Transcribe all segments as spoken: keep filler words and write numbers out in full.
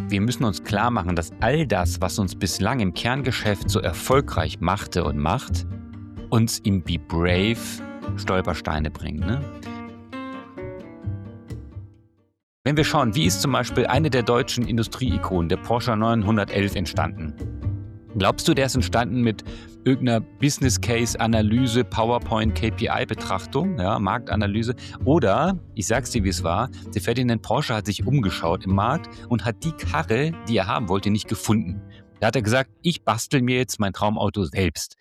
Wir müssen uns klar machen, dass all das, was uns bislang im Kerngeschäft so erfolgreich machte und macht, uns im Be Brave Stolpersteine bringt. Ne? Wenn wir schauen, wie ist zum Beispiel eine der deutschen Industrieikonen, der Porsche neunhundertelf, entstanden? Glaubst du, der ist entstanden mit irgendeiner Business Case Analyse, PowerPoint, K P I-Betrachtung, ja, Marktanalyse? Oder, ich sag's dir, wie es war, der Ferdinand Porsche hat sich umgeschaut im Markt und hat die Karre, die er haben wollte, nicht gefunden. Da hat er gesagt, ich bastel mir jetzt mein Traumauto selbst.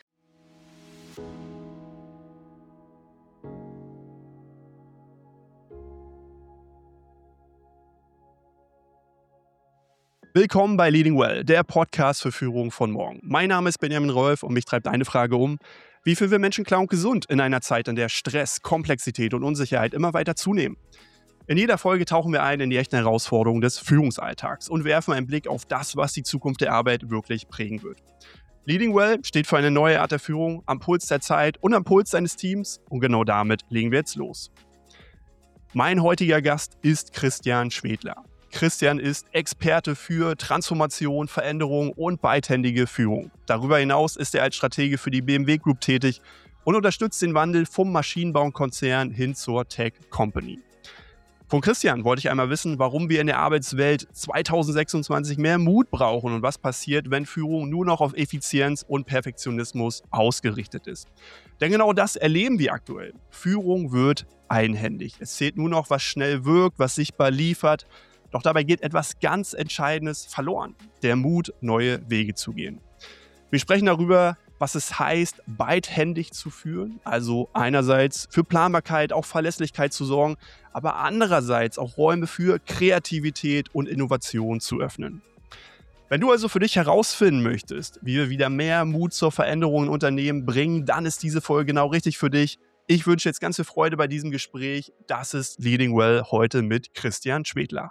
Willkommen bei Leading Well, der Podcast für Führung von morgen. Mein Name ist Benjamin Rolf und mich treibt eine Frage um: Wie führen wir Menschen klar und gesund in einer Zeit, in der Stress, Komplexität und Unsicherheit immer weiter zunehmen? In jeder Folge tauchen wir ein in die echten Herausforderungen des Führungsalltags und werfen einen Blick auf das, was die Zukunft der Arbeit wirklich prägen wird. Leading Well steht für eine neue Art der Führung, am Puls der Zeit und am Puls seines Teams, und genau damit legen wir jetzt los. Mein heutiger Gast ist Christian Schwedler. Christian ist Experte für Transformation, Veränderung und beidhändige Führung. Darüber hinaus ist er als Stratege für die B M W Group tätig und unterstützt den Wandel vom Maschinenbaukonzern hin zur Tech Company. Von Christian wollte ich einmal wissen, warum wir in der Arbeitswelt zweitausendsechsundzwanzig mehr Mut brauchen und was passiert, wenn Führung nur noch auf Effizienz und Perfektionismus ausgerichtet ist. Denn genau das erleben wir aktuell. Führung wird einhändig. Es zählt nur noch, was schnell wirkt, was sichtbar liefert. Doch dabei geht etwas ganz Entscheidendes verloren: der Mut, neue Wege zu gehen. Wir sprechen darüber, was es heißt, beidhändig zu führen, also einerseits für Planbarkeit, auch Verlässlichkeit zu sorgen, aber andererseits auch Räume für Kreativität und Innovation zu öffnen. Wenn du also für dich herausfinden möchtest, wie wir wieder mehr Mut zur Veränderung in Unternehmen bringen, dann ist diese Folge genau richtig für dich. Ich wünsche jetzt ganz viel Freude bei diesem Gespräch. Das ist Leading Well heute mit Christian Schwedler.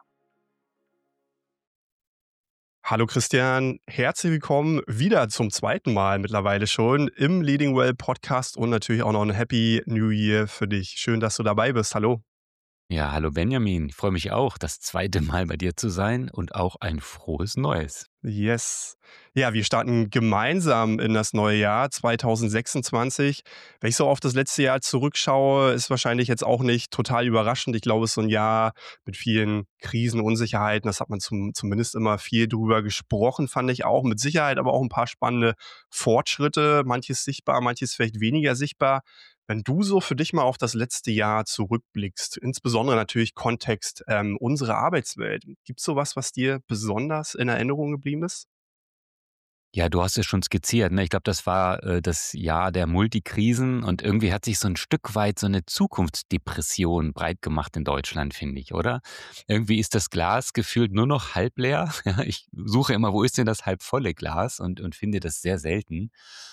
Hallo Christian, herzlich willkommen wieder zum zweiten Mal mittlerweile schon im Leading Well Podcast und natürlich auch noch ein Happy New Year für dich. Schön, dass du dabei bist. Hallo. Ja, hallo Benjamin, ich freue mich auch, das zweite Mal bei dir zu sein und auch ein frohes Neues. Yes. Ja, wir starten gemeinsam in das neue Jahr zweitausendsechsundzwanzig. Wenn ich so auf das letzte Jahr zurückschaue, ist wahrscheinlich jetzt auch nicht total überraschend. Ich glaube, es ist so ein Jahr mit vielen Krisen, Unsicherheiten. Das hat man zum, zumindest immer viel drüber gesprochen, fand ich auch. Mit Sicherheit aber auch ein paar spannende Fortschritte. Manches sichtbar, manches vielleicht weniger sichtbar. Wenn du so für dich mal auf das letzte Jahr zurückblickst, insbesondere natürlich Kontext ähm, unserer Arbeitswelt, gibt es sowas, was dir besonders in Erinnerung geblieben ist? Ja, du hast es schon skizziert, ne? Ich glaube, das war äh, das Jahr der Multikrisen und irgendwie hat sich so ein Stück weit so eine Zukunftsdepression breit gemacht in Deutschland, finde ich, oder? Irgendwie ist das Glas gefühlt nur noch halb leer. Ja, ich suche immer, wo ist denn das halb volle Glas, und, und finde das sehr selten.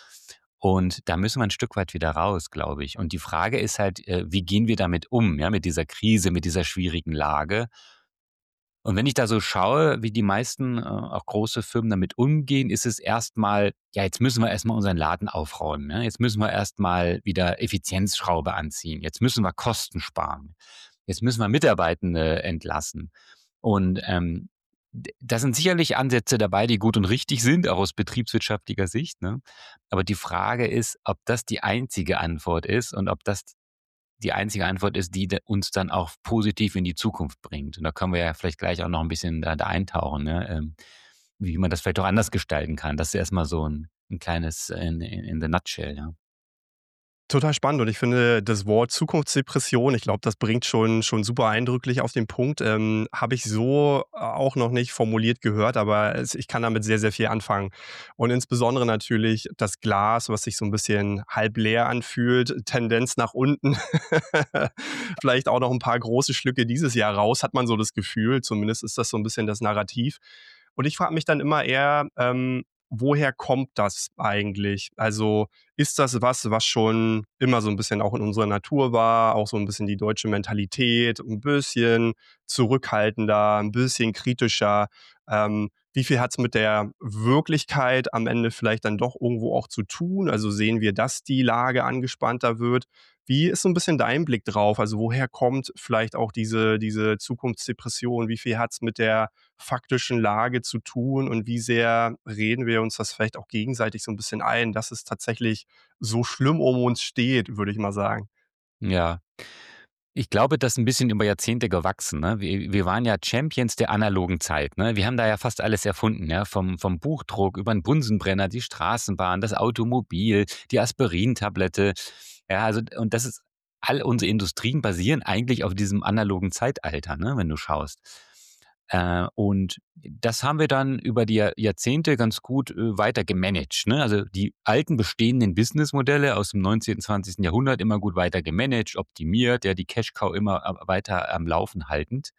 Und da müssen wir ein Stück weit wieder raus, glaube ich. Und die Frage ist halt, äh, wie gehen wir damit um, ja, mit dieser Krise, mit dieser schwierigen Lage? Und wenn ich da so schaue, wie die meisten, äh, auch große Firmen damit umgehen, ist es erstmal, ja, jetzt müssen wir erstmal unseren Laden aufräumen. Ja? Jetzt müssen wir erstmal wieder Effizienzschraube anziehen. Jetzt müssen wir Kosten sparen. Jetzt müssen wir Mitarbeitende entlassen. Und ähm, d- da sind sicherlich Ansätze dabei, die gut und richtig sind, auch aus betriebswirtschaftlicher Sicht. Ne? Aber die Frage ist, ob das die einzige Antwort ist und ob das die einzige Antwort ist, die de- uns dann auch positiv in die Zukunft bringt. Und da können wir ja vielleicht gleich auch noch ein bisschen da, da eintauchen, ne? ähm, wie man das vielleicht auch anders gestalten kann. Das ist erstmal so ein, ein kleines in, in, in the nutshell. Ja. Total spannend, und ich finde das Wort Zukunftsdepression, ich glaube, das bringt schon, schon super eindrücklich auf den Punkt. Ähm, habe ich so auch noch nicht formuliert gehört, aber es, ich kann damit sehr, sehr viel anfangen. Und insbesondere natürlich das Glas, was sich so ein bisschen halb leer anfühlt, Tendenz nach unten. Vielleicht auch noch ein paar große Schlücke dieses Jahr raus, hat man so das Gefühl. Zumindest ist das so ein bisschen das Narrativ. Und ich frage mich dann immer eher, ähm, woher kommt das eigentlich? Also ist das was, was schon immer so ein bisschen auch in unserer Natur war, auch so ein bisschen die deutsche Mentalität, ein bisschen zurückhaltender, ein bisschen kritischer? Ähm, wie viel hat es mit der Wirklichkeit am Ende vielleicht dann doch irgendwo auch zu tun? Also sehen wir, dass die Lage angespannter wird? Wie ist so ein bisschen dein Blick drauf? Also woher kommt vielleicht auch diese, diese Zukunftsdepression? Wie viel hat es mit der faktischen Lage zu tun und wie sehr reden wir uns das vielleicht auch gegenseitig so ein bisschen ein, dass es tatsächlich so schlimm um uns steht, würde ich mal sagen. Ja. Ich glaube, das ist ein bisschen über Jahrzehnte gewachsen, ne? Wir wir waren ja Champions der analogen Zeit, ne? Wir haben da ja fast alles erfunden, ja, vom vom Buchdruck über 'n Bunsenbrenner, die Straßenbahn, das Automobil, die Aspirintablette. Ja, also und das ist all unsere Industrien basieren eigentlich auf diesem analogen Zeitalter, ne, wenn du schaust. Äh, und das haben wir dann über die Jahr Jahrzehnte ganz gut, äh, weiter gemanagt, ne? Also, die alten bestehenden Businessmodelle aus dem neunzehnten., zwanzigsten. Jahrhundert immer gut weiter gemanagt, optimiert, ja, die Cash Cow immer a weiter am Laufen haltend.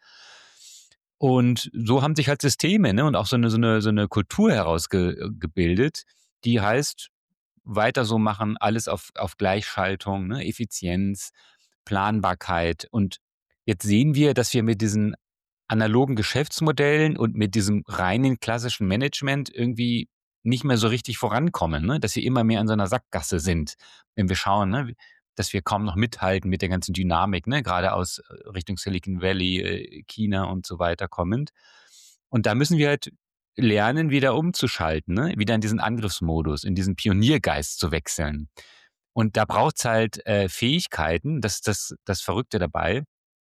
Und so haben sich halt Systeme, ne, und auch so eine so eine so eine Kultur herausgebildet, die heißt, weiter so machen, alles auf auf Gleichschaltung, ne, Effizienz, Planbarkeit. Und jetzt sehen wir, dass wir mit diesen analogen Geschäftsmodellen und mit diesem reinen klassischen Management irgendwie nicht mehr so richtig vorankommen, ne? Dass wir immer mehr in so einer Sackgasse sind, wenn wir schauen, ne, dass wir kaum noch mithalten mit der ganzen Dynamik, ne, gerade aus äh, Richtung Silicon Valley, äh, China und so weiter kommend. Und da müssen wir halt lernen, wieder umzuschalten, ne? Wieder in diesen Angriffsmodus, in diesen Pioniergeist zu wechseln. Und da braucht's halt äh, Fähigkeiten, das ist das das Verrückte dabei.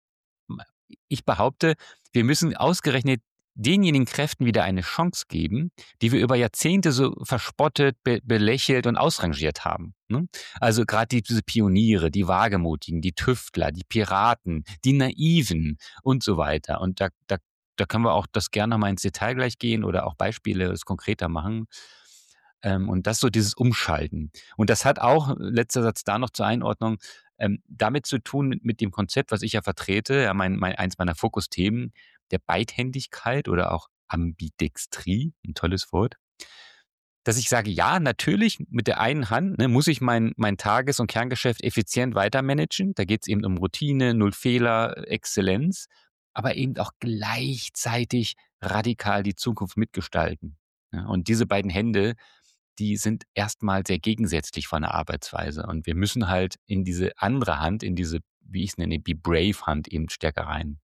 Ich behaupte, wir müssen ausgerechnet denjenigen Kräften wieder eine Chance geben, die wir über Jahrzehnte so verspottet, be belächelt und ausrangiert haben, ne? Also gerade die diese Pioniere, die Wagemutigen, die Tüftler, die Piraten, die Naiven und so weiter. Und da da da können wir auch das gerne noch mal ins Detail gleich gehen oder auch Beispiele es konkreter machen. Ähm, und das so dieses Umschalten. Und das hat auch, letzter Satz da noch zur Einordnung, ähm, damit zu tun mit mit dem Konzept, was ich ja vertrete, ja, mein mein eins meiner Fokusthemen der Beidhändigkeit oder auch Ambidextrie, ein tolles Wort, dass ich sage: „Ja, natürlich, mit der einen Hand, ne, muss ich mein mein Tages und Kerngeschäft effizient weitermanagen.“ Da geht es eben um Routine, null Fehler, Exzellenz, aber eben auch gleichzeitig radikal die Zukunft mitgestalten. Ja, und diese beiden Hände, die sind erstmal sehr gegensätzlich von der Arbeitsweise. Und wir müssen halt in diese andere Hand, in diese, wie ich es nenne, Be Brave Hand eben stärker rein.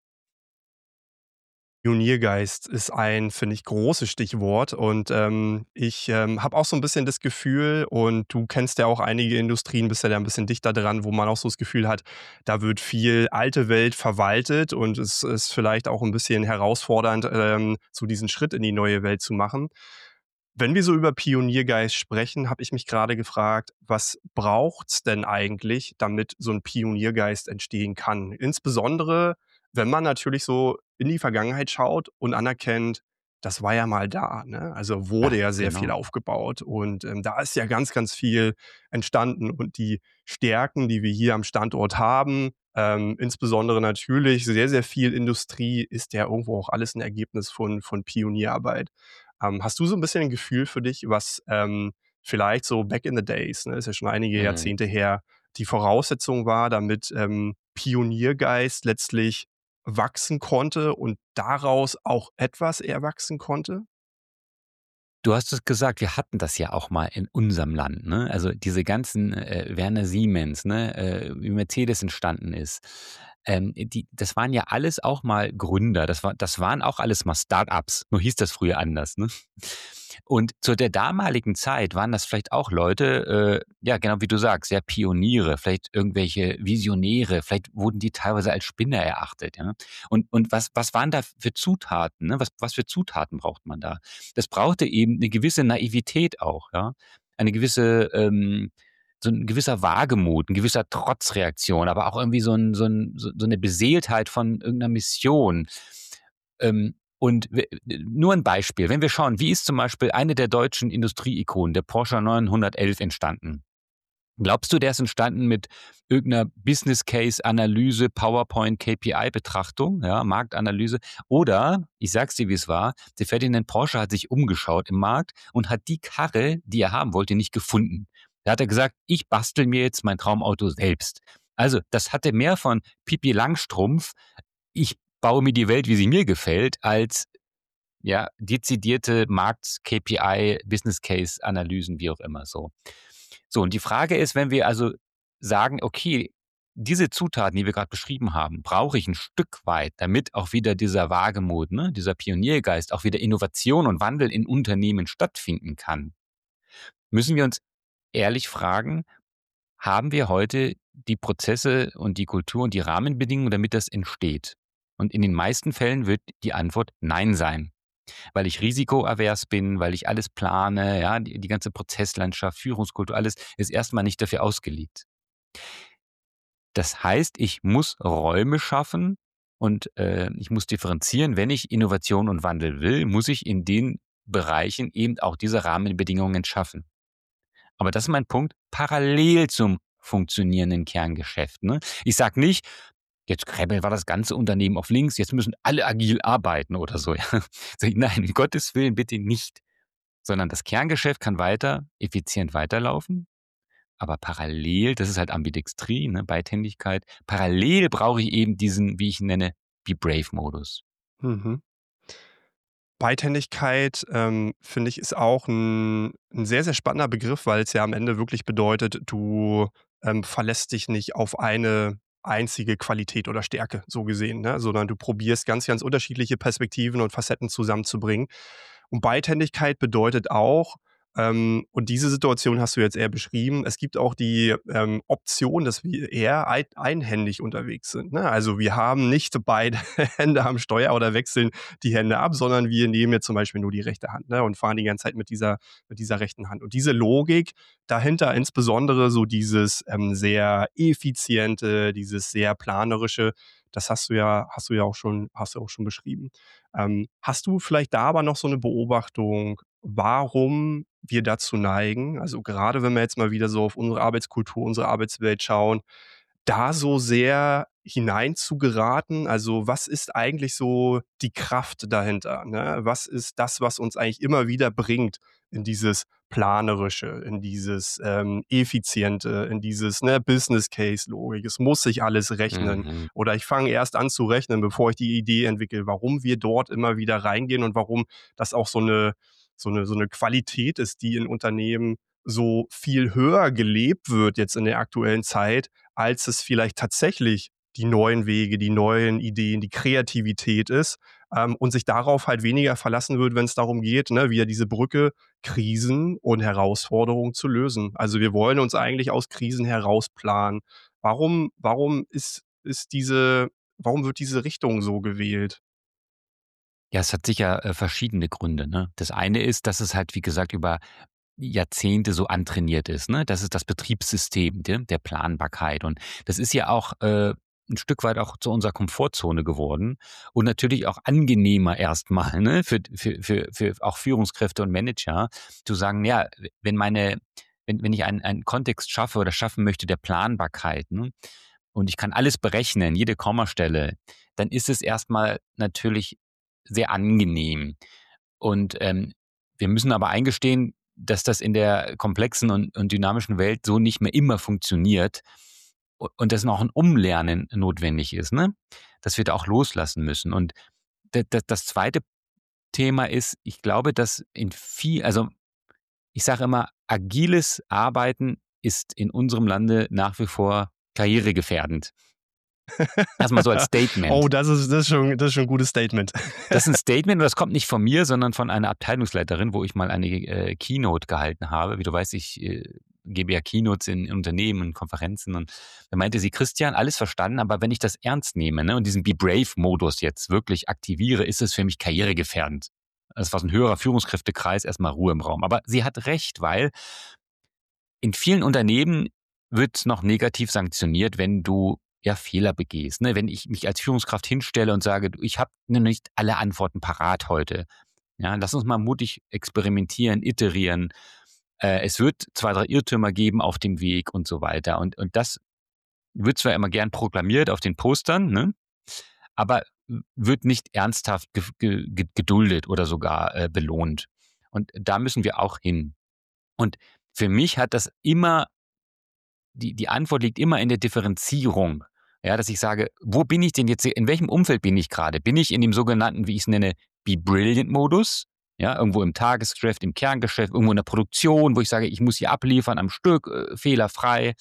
Pioniergeist ist ein, finde ich, großes Stichwort und, ähm, ich, ähm, habe auch so ein bisschen das Gefühl und du kennst ja auch einige Industrien, bist ja da ein bisschen dichter dran, wo man auch so das Gefühl hat, da wird viel alte Welt verwaltet und es ist vielleicht auch ein bisschen herausfordernd, ähm, so diesen Schritt in die neue Welt zu machen. Wenn wir so über Pioniergeist sprechen, habe ich mich gerade gefragt, was braucht's denn eigentlich, damit so ein Pioniergeist entstehen kann? Insbesondere, wenn man natürlich so in die Vergangenheit schaut und anerkennt, das war ja mal da, ne? Also, wurde Ja, ja sehr viel genau. aufgebaut und, ähm, da ist ja ganz, ganz viel entstanden und die Stärken, die wir hier am Standort haben, ähm, insbesondere natürlich sehr, sehr viel Industrie, ist ja irgendwo auch alles ein Ergebnis von von Pionierarbeit. Ähm, hast du so ein bisschen ein Gefühl für dich, was, ähm, vielleicht so back in the days, ne, ist ja schon einige Mhm. Jahrzehnte her, die Voraussetzung war, damit, ähm, Pioniergeist letztlich wachsen konnte und daraus auch etwas erwachsen konnte? Du hast es gesagt, wir hatten das ja auch mal in unserem Land, ne? Also, diese ganzen, äh, Werner Siemens, ne, äh, wie Mercedes entstanden ist. Ähm, die das waren ja alles auch mal Gründer. Das war das waren auch alles mal Start-ups, nur hieß das früher anders, ne? Und zu der damaligen Zeit waren das vielleicht auch Leute, äh, ja, genau wie du sagst, ja, Pioniere, vielleicht irgendwelche Visionäre, vielleicht wurden die teilweise als Spinner erachtet, ja? Und und was was waren da für Zutaten, ne? Was was für Zutaten braucht man da? Das brauchte eben eine gewisse Naivität auch, ja? Eine gewisse, ähm so ein gewisser Wagemut, ein gewisser Trotzreaktion, aber auch irgendwie so 'n so 'n so so 'ne Beseeltheit von irgendeiner Mission. Ähm, und we nur ein Beispiel, wenn wir schauen, wie ist zum Beispiel eine der deutschen Industrieikonen, der Porsche neunhundertelf entstanden? Glaubst du, der ist entstanden mit irgendeiner Business Case Analyse, PowerPoint, K P I-Betrachtung, ja, Marktanalyse? Oder, ich sag's dir, wie es war, der Ferdinand Porsche hat sich umgeschaut im Markt und hat die Karre, die er haben wollte, nicht gefunden. Da hat er gesagt: „Ich bastel mir jetzt mein Traumauto selbst.“ Also, das hatte mehr von Pipi Langstrumpf: „Ich baue mir die Welt, wie sie mir gefällt“, als ja, dezidierte Markt-K P I, Business-Case-Analysen, wie auch immer so. So, und die Frage ist, wenn wir also sagen, okay, diese Zutaten, die wir gerade beschrieben haben, brauche ich ein Stück weit, damit auch wieder dieser Wagemut, ne, dieser Pioniergeist, auch wieder Innovation und Wandel in Unternehmen stattfinden kann, müssen wir uns ehrlich fragen, haben wir heute die Prozesse und die Kultur und die Rahmenbedingungen, damit das entsteht? Und in den meisten Fällen wird die Antwort Nein sein. Weil ich risikoavers bin, weil ich alles plane, ja, die, die ganze Prozesslandschaft, Führungskultur, alles ist erstmal nicht dafür ausgelegt. Das heißt, ich muss Räume schaffen und äh, ich muss differenzieren. Wenn ich Innovation und Wandel will, muss ich in den Bereichen eben auch diese Rahmenbedingungen schaffen. Aber das ist mein Punkt, parallel zum funktionierenden Kerngeschäft. Ne? Ich sage nicht, jetzt Krebbel war das ganze Unternehmen auf links, jetzt müssen alle agil arbeiten oder so. Ja. Nein, um Gottes Willen bitte nicht. Sondern das Kerngeschäft kann weiter effizient weiterlaufen. Aber parallel, das ist halt Ambidextrie, ne, Beidhändigkeit, parallel brauche ich eben diesen, wie ich ihn nenne, Be Brave-Modus. Mhm. Beidhändigkeit, ähm, finde ich, ist auch ein 'n sehr, sehr spannender Begriff, weil es ja am Ende wirklich bedeutet, du, ähm, verlässt dich nicht auf eine einzige Qualität oder Stärke, so gesehen, ne, sondern du probierst ganz, ganz unterschiedliche Perspektiven und Facetten zusammenzubringen. Und Beidhändigkeit bedeutet auch, ähm, und diese Situation hast du jetzt eher beschrieben, es gibt auch die, ähm, Option, dass wir eher ei einhändig unterwegs sind, ne? Also, wir haben nicht beide Hände am Steuer oder wechseln die Hände ab, sondern wir nehmen jetzt zum Beispiel nur die rechte Hand, ne, und fahren die ganze Zeit mit dieser mit dieser rechten Hand. Und diese Logik dahinter, insbesondere so dieses, ähm, sehr effiziente, dieses sehr planerische, das hast du ja hast du ja auch schon hast du auch schon beschrieben. Ähm, hast du vielleicht da aber noch so eine Beobachtung, warum wir dazu neigen, also, gerade wenn wir jetzt mal wieder so auf unsere Arbeitskultur, unsere Arbeitswelt schauen, da so sehr hinein zu geraten? Also, was ist eigentlich so die Kraft dahinter, ne? Was ist das, was uns eigentlich immer wieder bringt in dieses Planerische, in dieses, ähm, Effiziente, in dieses, ne, Business-Case-Logik. Es muss sich alles rechnen. Mhm. Oder ich fange erst an zu rechnen, bevor ich die Idee entwickle. Warum wir dort immer wieder reingehen und warum das auch so eine so eine so eine Qualität ist, die in Unternehmen so viel höher gelebt wird jetzt in der aktuellen Zeit, als es vielleicht tatsächlich die neuen Wege, die neuen Ideen, die Kreativität ist, ähm, und sich darauf halt weniger verlassen wird, wenn es darum geht, ne, wieder diese Brücke Krisen und Herausforderungen zu lösen. Also, wir wollen uns eigentlich aus Krisen herausplanen. Warum warum ist ist diese warum wird diese Richtung so gewählt? Ja, es hat sicher äh, verschiedene Gründe. Ne? Das eine ist, dass es halt, wie gesagt, über Jahrzehnte so antrainiert ist. Ne? Das ist das Betriebssystem der, der Planbarkeit. Und das ist ja auch äh, ein Stück weit auch zu unserer Komfortzone geworden und natürlich auch angenehmer erstmal, ne? für, für, für, für auch Führungskräfte und Manager zu sagen, ja, wenn meine, wenn, wenn ich einen, einen Kontext schaffe oder schaffen möchte der Planbarkeit, ne? Und ich kann alles berechnen, jede Kommastelle, dann ist es erstmal natürlich sehr angenehm. Und ähm, wir müssen aber eingestehen, dass das in der komplexen und, und dynamischen Welt so nicht mehr immer funktioniert u- und dass noch ein Umlernen notwendig ist, ne? Dass wir da auch loslassen müssen. Und das, das, das zweite Thema ist, ich glaube, dass in viel, also ich sage immer, agiles Arbeiten ist in unserem Lande nach wie vor karrieregefährdend. Erstmal so als Oh, Statement. das ist das ist schon das ist schon 'n gutes Statement. Das ist ein Statement und das kommt nicht von mir, sondern von einer Abteilungsleiterin, wo ich mal eine äh, Keynote gehalten habe. Wie du weißt, ich äh, gebe ja Keynotes in, in Unternehmen und Konferenzen und da meinte sie, Christian, alles verstanden, aber wenn ich das ernst nehme, ne, und diesen Be Brave-Modus jetzt wirklich aktiviere, ist es für mich karrieregefährdend. Das war so ein höherer Führungskräftekreis, erstmal Ruhe im Raum. Aber sie hat recht, weil in vielen Unternehmen wird noch negativ sanktioniert, wenn du ja Fehler begehst. Ne? Wenn ich mich als Führungskraft hinstelle und sage, du, ich habe nicht alle Antworten parat heute. Ja, lass uns mal mutig experimentieren, iterieren. Äh, es wird zwei, drei Irrtümer geben auf dem Weg und so weiter. Und, und das wird zwar immer gern proklamiert auf den Postern, ne? Aber wird nicht ernsthaft ge ge ge- geduldet oder sogar äh, belohnt. Und da müssen wir auch hin. Und für mich hat das immer die, die Antwort liegt immer in der Differenzierung. Ja, dass ich sage, wo bin ich denn jetzt, in welchem Umfeld bin ich gerade? Bin ich in dem sogenannten, wie ich es nenne, Be-Brilliant-Modus, ja, irgendwo im Tagesgeschäft, im Kerngeschäft, irgendwo in der Produktion, wo ich sage, ich muss hier abliefern am Stück, äh, fehlerfrei.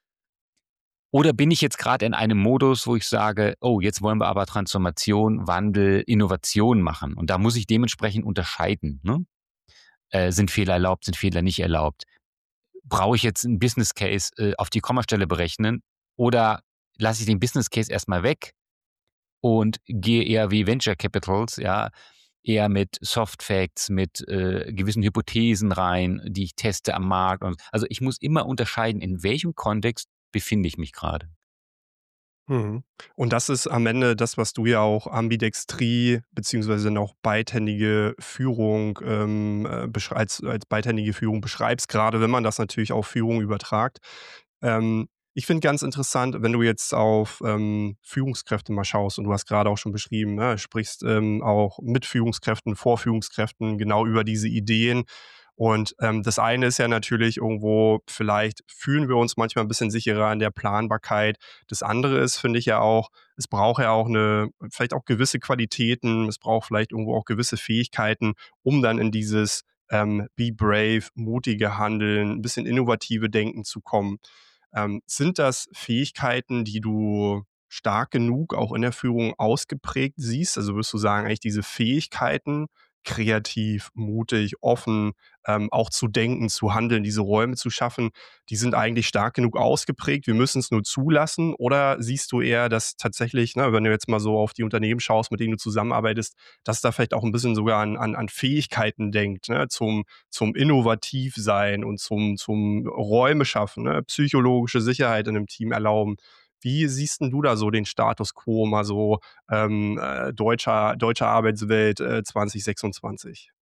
Oder bin ich jetzt gerade in einem Modus, wo ich sage, oh, jetzt wollen wir aber Transformation, Wandel, Innovation machen. Und da muss ich dementsprechend unterscheiden. Ne? Äh, sind Fehler erlaubt, sind Fehler nicht erlaubt? Brauche ich jetzt einen Business Case äh, auf die Kommastelle berechnen oder lasse ich den Business Case erstmal weg und gehe eher wie Venture Capitals, ja, eher mit Soft Facts, mit äh, gewissen Hypothesen rein, die ich teste am Markt. Und, also ich muss immer unterscheiden, in welchem Kontext befinde ich mich gerade. Mhm. Und das ist am Ende das, was du ja auch Ambidextrie beziehungsweise noch beidhändige Führung ähm, äh, besch als als beidhändige Führung beschreibst, gerade wenn man das natürlich auf Führung übertragt. Ähm, ich finde ganz interessant, wenn du jetzt auf ähm, Führungskräfte mal schaust und du hast gerade auch schon beschrieben, ne, sprichst ähm, auch mit Führungskräften, vor Führungskräften genau über diese Ideen. Und ähm, das eine ist ja natürlich irgendwo, vielleicht fühlen wir uns manchmal ein bisschen sicherer in der Planbarkeit. Das andere ist, finde ich ja auch, es braucht ja auch eine, vielleicht auch gewisse Qualitäten, es braucht vielleicht irgendwo auch gewisse Fähigkeiten, um dann in dieses ähm, Be brave, mutige Handeln, ein bisschen innovative Denken zu kommen. Ähm, sind das Fähigkeiten, die du stark genug auch in der Führung ausgeprägt siehst? Also würdest du sagen, eigentlich diese Fähigkeiten, kreativ, mutig, offen, ähm, auch zu denken, zu handeln, diese Räume zu schaffen, die sind eigentlich stark genug ausgeprägt, wir müssen es nur zulassen? Oder siehst du eher, dass tatsächlich, ne, wenn du jetzt mal so auf die Unternehmen schaust, mit denen du zusammenarbeitest, dass da vielleicht auch ein bisschen sogar an, an, an Fähigkeiten denkt, ne, zum, zum Innovativsein und zum, zum Räume schaffen, ne, psychologische Sicherheit in einem Team erlauben? Wie siehst denn du da so den Status quo, mal so ähm, äh, deutscher, deutscher Arbeitswelt äh, zwanzig sechsundzwanzig?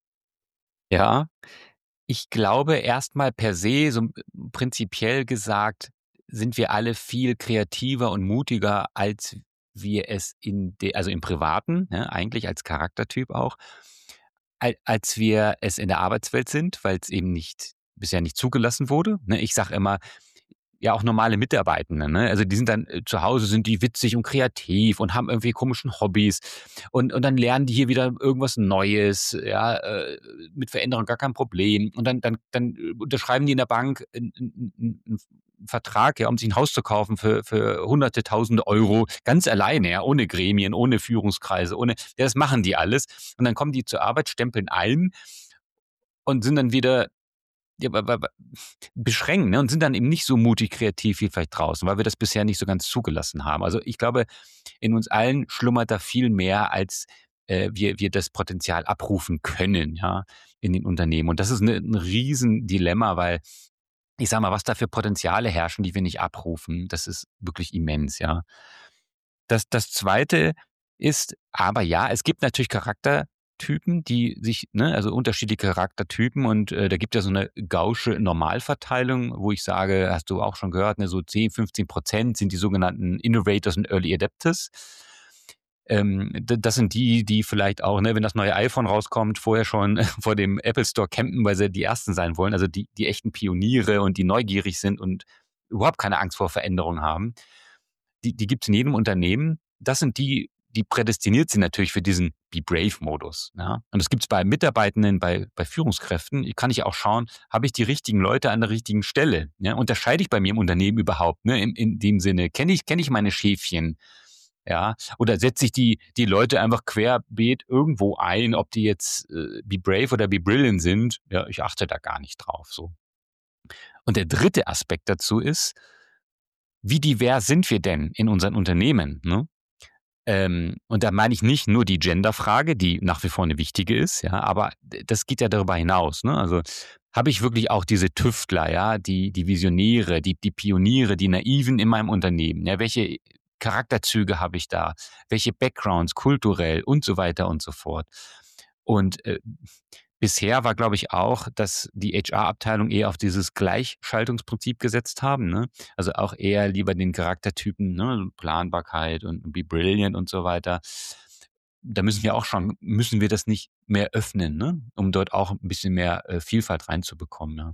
Ja, ich glaube erstmal per se, so prinzipiell gesagt, sind wir alle viel kreativer und mutiger, als wir es in de, also im Privaten, ne, eigentlich als Charaktertyp auch, al- als wir es in der Arbeitswelt sind, weil es eben nicht bisher nicht zugelassen wurde. Ne? Ich sage immer, ja auch normale Mitarbeitende, ne? Also die sind dann äh, zu Hause, sind die witzig und kreativ und haben irgendwie komischen Hobbys und und dann lernen die hier wieder irgendwas Neues, ja, äh, mit Veränderung gar kein Problem und dann dann dann äh, unterschreiben die in der Bank 'n 'n 'n 'n Vertrag, ja, um sich ein Haus zu kaufen für für Hunderte, Tausende Euro, ganz alleine, ja, ohne Gremien, ohne Führungskreise, ohne ja, das machen die alles und dann kommen die zur Arbeit, stempeln ein und sind dann wieder ja, wa wa wa beschränkt, ne, und sind dann eben nicht so mutig kreativ wie vielleicht draußen, weil wir das bisher nicht so ganz zugelassen haben. Also, ich glaube, in uns allen schlummert da viel mehr, als, äh, wir wir das Potenzial abrufen können, ja, in den Unternehmen. Und das ist 'ne 'n Riesendilemma, weil ich sage mal, was da für Potenziale herrschen, die wir nicht abrufen, das ist wirklich immens, ja. Das das Zweite ist aber ja, es gibt natürlich Charaktertypen, die sich ne, also unterschiedliche Charaktertypen und, äh, da gibt ja so eine gaußsche Normalverteilung, wo ich sage, hast du auch schon gehört, ne, so zehn, fünfzehn Prozent sind die sogenannten Innovators und Early Adapters. Ähm, d das sind die, die vielleicht auch, ne, wenn das neue iPhone rauskommt, vorher schon vor dem Apple Store campen, weil sie die Ersten sein wollen, also die die echten Pioniere und die neugierig sind und überhaupt keine Angst vor Veränderung haben. Die die gibt's in jedem Unternehmen. Das sind die, die prädestiniert sind natürlich für diesen Be Brave-Modus, ja. Und das gibt's bei Mitarbeitenden, bei bei Führungskräften. Kann ich auch schauen, habe ich die richtigen Leute an der richtigen Stelle, ja? Unterscheide ich bei mir im Unternehmen überhaupt, ne, in in dem Sinne, kenne ich kenne ich meine Schäfchen, ja? Oder setze ich die die Leute einfach querbeet irgendwo ein, ob die jetzt, äh, Be Brave oder Be Brilliant sind, ja, ich achte da gar nicht drauf, so. Und der dritte Aspekt dazu ist, wie divers sind wir denn in unseren Unternehmen, ne? Ähm, und da meine ich nicht nur die Genderfrage, die nach wie vor eine wichtige ist, ja, aber d das geht ja darüber hinaus, ne? Also, habe ich wirklich auch diese Tüftler, ja, die die Visionäre, die die Pioniere, die Naiven in meinem Unternehmen, ja? Welche Charakterzüge habe ich da? Welche Backgrounds kulturell und so weiter und so fort. Und, äh, bisher war, glaube ich, auch, dass die H R-Abteilung eher auf dieses Gleichschaltungsprinzip gesetzt haben, ne? Also, auch eher lieber den Charaktertypen, ne, Planbarkeit und Be Brilliant und so weiter. Da müssen wir auch schauen, müssen wir das nicht mehr öffnen, ne, um dort auch 'n bisschen mehr, äh, Vielfalt reinzubekommen, ja.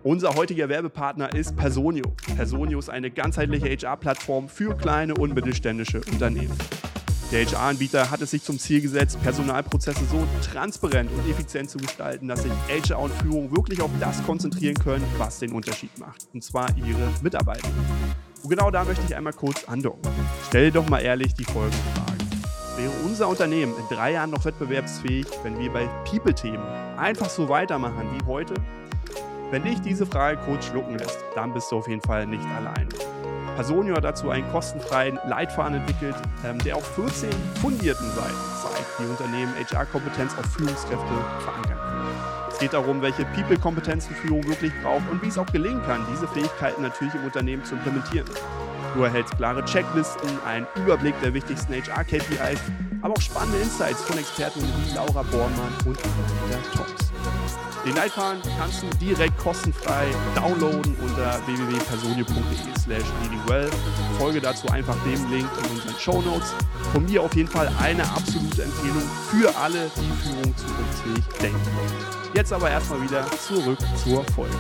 Unser heutiger Werbepartner ist Personio. Personio ist eine ganzheitliche H R-Plattform für kleine und mittelständische Unternehmen. Der H R-Anbieter hat es sich zum Ziel gesetzt, Personalprozesse so transparent und effizient zu gestalten, dass sich H R und Führung wirklich auf das konzentrieren können, was den Unterschied macht. Und zwar ihre Mitarbeiter. Und genau da möchte ich einmal kurz andocken. Stell dir doch mal ehrlich die folgende Frage. Wäre unser Unternehmen in drei Jahren noch wettbewerbsfähig, wenn wir bei People-Themen einfach so weitermachen wie heute? Wenn dich diese Frage kurz schlucken lässt, dann bist du auf jeden Fall nicht allein. Personio hat dazu einen kostenfreien Leitfaden entwickelt, ähm, der auf vierzehn fundierten Seiten zeigt, wie Unternehmen H R-Kompetenz auf Führungskräfte verankern können. Es geht darum, welche People-Kompetenzen Führung wirklich braucht und wie es auch gelingen kann, diese Fähigkeiten natürlich im Unternehmen zu implementieren. Du erhältst klare Checklisten, einen Überblick der wichtigsten H R-K P Is, aber auch spannende Insights von Experten wie Laura Bormann und Peter Toms. Den Leitfaden kannst du direkt kostenfrei downloaden unter w w w punkt personio punkt de slash leadingwell. Folge dazu einfach dem Link in unseren Shownotes. Von mir auf jeden Fall eine absolute Empfehlung für alle, die Führung zukunftsfähig denken wollen. Jetzt aber erstmal wieder zurück zur Folge.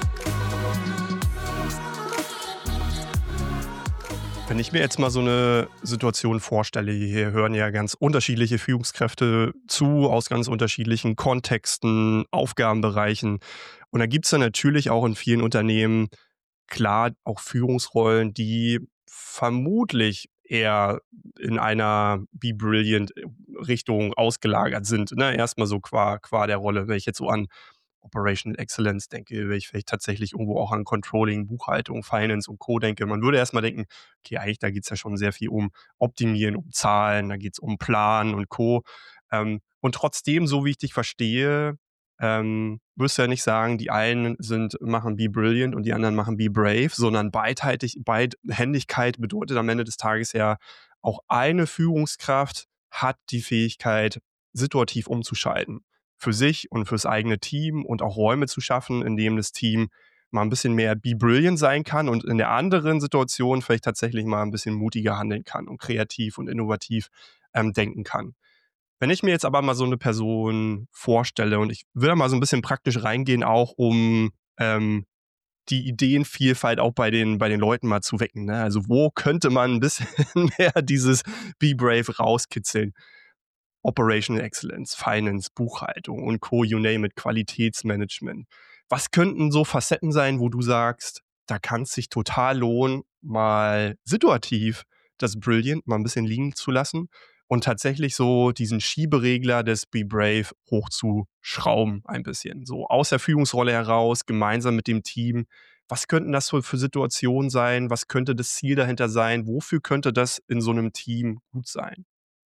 Wenn ich mir jetzt mal so eine Situation vorstelle, hier hören ja ganz unterschiedliche Führungskräfte zu, aus ganz unterschiedlichen Kontexten, Aufgabenbereichen. Und da gibt es dann natürlich auch in vielen Unternehmen klar auch Führungsrollen, die vermutlich eher in einer Be Brilliant Richtung ausgelagert sind. Ne? Erstmal so qua, qua der Rolle, wenn ich jetzt so an Operational Excellence denke, wenn ich vielleicht tatsächlich irgendwo auch an Controlling, Buchhaltung, Finance und Co. denke. Man würde erstmal denken, okay, eigentlich da geht es ja schon sehr viel um Optimieren, um Zahlen, da geht es um Planen und Co. Ähm, und trotzdem, so wie ich dich verstehe, ähm, wirst du ja nicht sagen, die einen sind, machen Be Brilliant und die anderen machen Be Brave, sondern beidheitig, Beidhändigkeit bedeutet am Ende des Tages ja, auch eine Führungskraft hat die Fähigkeit, situativ umzuschalten. Für sich und fürs eigene Team und auch Räume zu schaffen, in dem das Team mal ein bisschen mehr Be Brilliant sein kann und in der anderen Situation vielleicht tatsächlich mal ein bisschen mutiger handeln kann und kreativ und innovativ ähm, denken kann. Wenn ich mir jetzt aber mal so eine Person vorstelle und ich will da mal so ein bisschen praktisch reingehen, auch um ähm, die Ideenvielfalt auch bei den, bei den Leuten mal zu wecken. Ne? Also wo könnte man ein bisschen mehr dieses Be Brave rauskitzeln? Operational Excellence, Finance, Buchhaltung und Co., you name it, Qualitätsmanagement. Was könnten so Facetten sein, wo du sagst, da kann es sich total lohnen, mal situativ das Brilliant mal ein bisschen liegen zu lassen und tatsächlich so diesen Schieberegler des Be Brave hochzuschrauben ein bisschen. So aus der Führungsrolle heraus, gemeinsam mit dem Team. Was könnten das so für Situationen sein? Was könnte das Ziel dahinter sein? Wofür könnte das in so einem Team gut sein?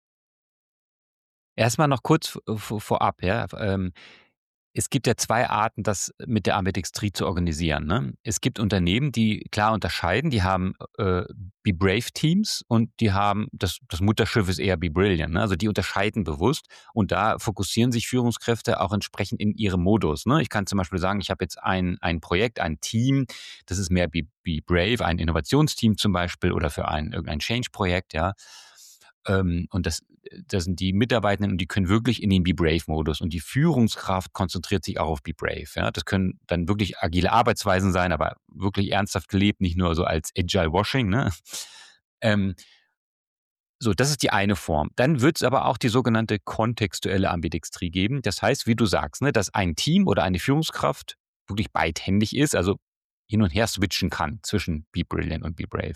Erstmal noch kurz v- vorab, ja. Ähm, es gibt ja zwei Arten, das mit der Ambidextrie zu organisieren. Ne? Es gibt Unternehmen, die klar unterscheiden, die haben äh, Be Brave Teams und die haben, das, das Mutterschiff ist eher Be Brilliant. Ne? Also die unterscheiden bewusst und da fokussieren sich Führungskräfte auch entsprechend in ihrem Modus. Ne? Ich kann zum Beispiel sagen, ich habe jetzt ein, ein Projekt, ein Team, das ist mehr Be, Be Brave, ein Innovationsteam zum Beispiel oder für ein irgendein Change-Projekt, ja. Ähm, und das, das sind die Mitarbeitenden und die können wirklich in den Be Brave-Modus. Und die Führungskraft konzentriert sich auch auf Be Brave. Ja? Das können dann wirklich agile Arbeitsweisen sein, aber wirklich ernsthaft gelebt, nicht nur so als Agile Washing. Ne? Ähm, so, das ist die eine Form. Dann wird es aber auch die sogenannte kontextuelle Ambidextrie geben. Das heißt, wie du sagst, ne, dass ein Team oder eine Führungskraft wirklich beidhändig ist, also hin und her switchen kann zwischen Be Brilliant und Be Brave.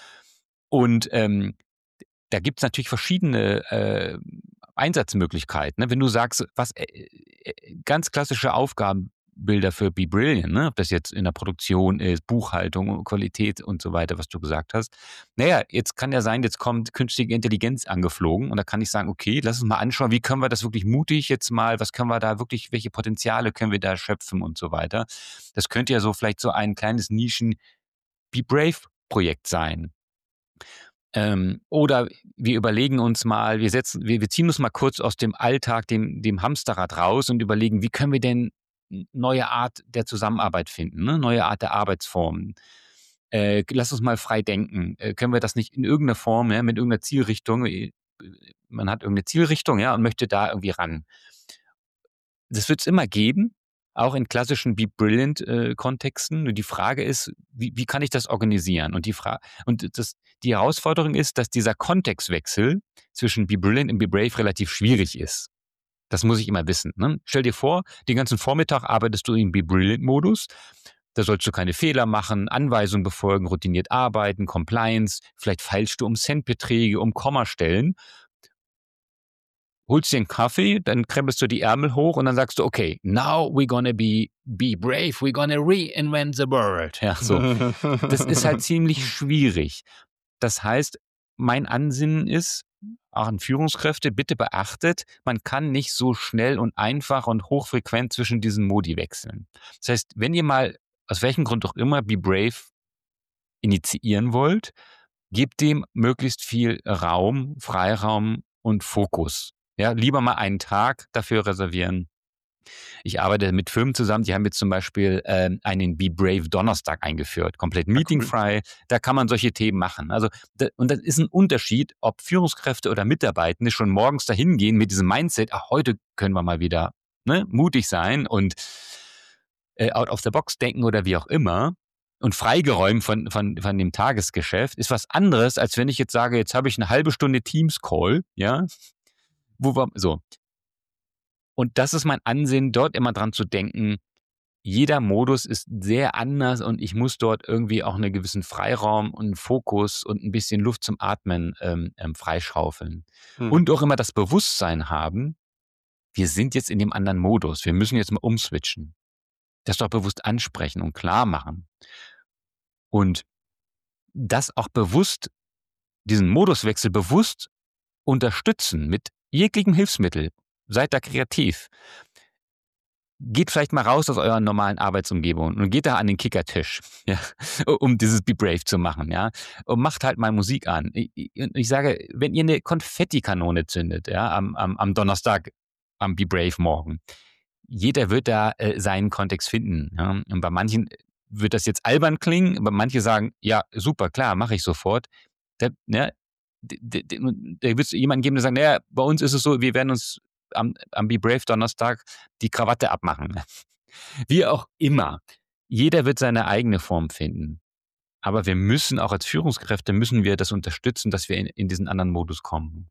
Und ähm, da gibt es natürlich verschiedene äh, Einsatzmöglichkeiten. Ne? Wenn du sagst, was äh, äh, ganz klassische Aufgabenbilder für Be Brilliant, ne? Ob das jetzt in der Produktion ist, Buchhaltung, Qualität und so weiter, was du gesagt hast. Naja, jetzt kann ja sein, jetzt kommt künstliche Intelligenz angeflogen und da kann ich sagen, okay, lass uns mal anschauen, wie können wir das wirklich mutig jetzt mal, was können wir da wirklich, welche Potenziale können wir da schöpfen und so weiter. Das könnte ja so vielleicht so ein kleines Nischen Be Brave Projekt sein. Ähm, oder wir überlegen uns mal, wir setzen, wir, wir ziehen uns mal kurz aus dem Alltag, dem, dem Hamsterrad raus und überlegen, wie können wir denn neue Art der Zusammenarbeit finden, ne? Neue Art der Arbeitsformen. Äh, lass uns mal frei denken. Äh, können wir das nicht in irgendeiner Form, ja, mit irgendeiner Zielrichtung, äh, man hat irgendeine Zielrichtung, ja, und möchte da irgendwie ran. Das wird es immer geben, auch in klassischen Be Brilliant-Kontexten. Die Frage ist, wie, wie kann ich das organisieren? Und die Frage, und das, die Herausforderung ist, dass dieser Kontextwechsel zwischen Be Brilliant und Be Brave relativ schwierig ist. Das muss ich immer wissen. Ne? Stell dir vor, den ganzen Vormittag arbeitest du im Be Brilliant-Modus. Da sollst du keine Fehler machen, Anweisungen befolgen, routiniert arbeiten, Compliance, vielleicht feilst du um Centbeträge, um Kommastellen. Holst dir einen Kaffee, dann krempelst du die Ärmel hoch und dann sagst du, okay, now we're gonna be, be brave, we're gonna reinvent the world. Ja, so. Das ist halt ziemlich schwierig. Das heißt, mein Ansinnen ist, auch an Führungskräfte, bitte beachtet, man kann nicht so schnell und einfach und hochfrequent zwischen diesen Modi wechseln. Das heißt, wenn ihr mal, aus welchem Grund auch immer, Be Brave initiieren wollt, gebt dem möglichst viel Raum, Freiraum und Fokus. Ja, lieber mal einen Tag dafür reservieren. Ich arbeite mit Firmen zusammen, die haben jetzt zum Beispiel äh, einen Be Brave Donnerstag eingeführt, komplett meetingfrei. Cool. Da kann man solche Themen machen. Also da, und das ist ein Unterschied, ob Führungskräfte oder Mitarbeitende schon morgens dahin gehen mit diesem Mindset, ach, heute können wir mal wieder ne, mutig sein und äh, out of the box denken oder wie auch immer. Und freigeräumt von, von, von dem Tagesgeschäft ist was anderes, als wenn ich jetzt sage, jetzt habe ich eine halbe Stunde Teams-Call, ja, wo wir, so. Und das ist mein Ansinnen, dort immer dran zu denken, jeder Modus ist sehr anders und ich muss dort irgendwie auch einen gewissen Freiraum und einen Fokus und ein bisschen Luft zum Atmen ähm, ähm, freischaufeln. Hm. Und auch immer das Bewusstsein haben, wir sind jetzt in dem anderen Modus, wir müssen jetzt mal umswitchen. Das doch bewusst ansprechen und klar machen. Und das auch bewusst, diesen Moduswechsel bewusst unterstützen mit jeglichem Hilfsmittel. Seid da kreativ. Geht vielleicht mal raus aus eurer normalen Arbeitsumgebung und geht da an den Kickertisch, ja, um dieses Be Brave zu machen, ja, und macht halt mal Musik an. Ich, ich sage, wenn ihr eine Konfettikanone zündet, ja, am, am, am Donnerstag, am Be Brave morgen, jeder wird da äh, seinen Kontext finden. Ja? Und bei manchen wird das jetzt albern klingen, aber manche sagen, ja, super, klar, mache ich sofort. Da, ne, da, da, da wird es jemanden geben, der sagt, naja, bei uns ist es so, wir werden uns am, am Be Brave Donnerstag die Krawatte abmachen. Wie auch immer. Jeder wird seine eigene Form finden. Aber wir müssen auch als Führungskräfte, müssen wir das unterstützen, dass wir in, in diesen anderen Modus kommen.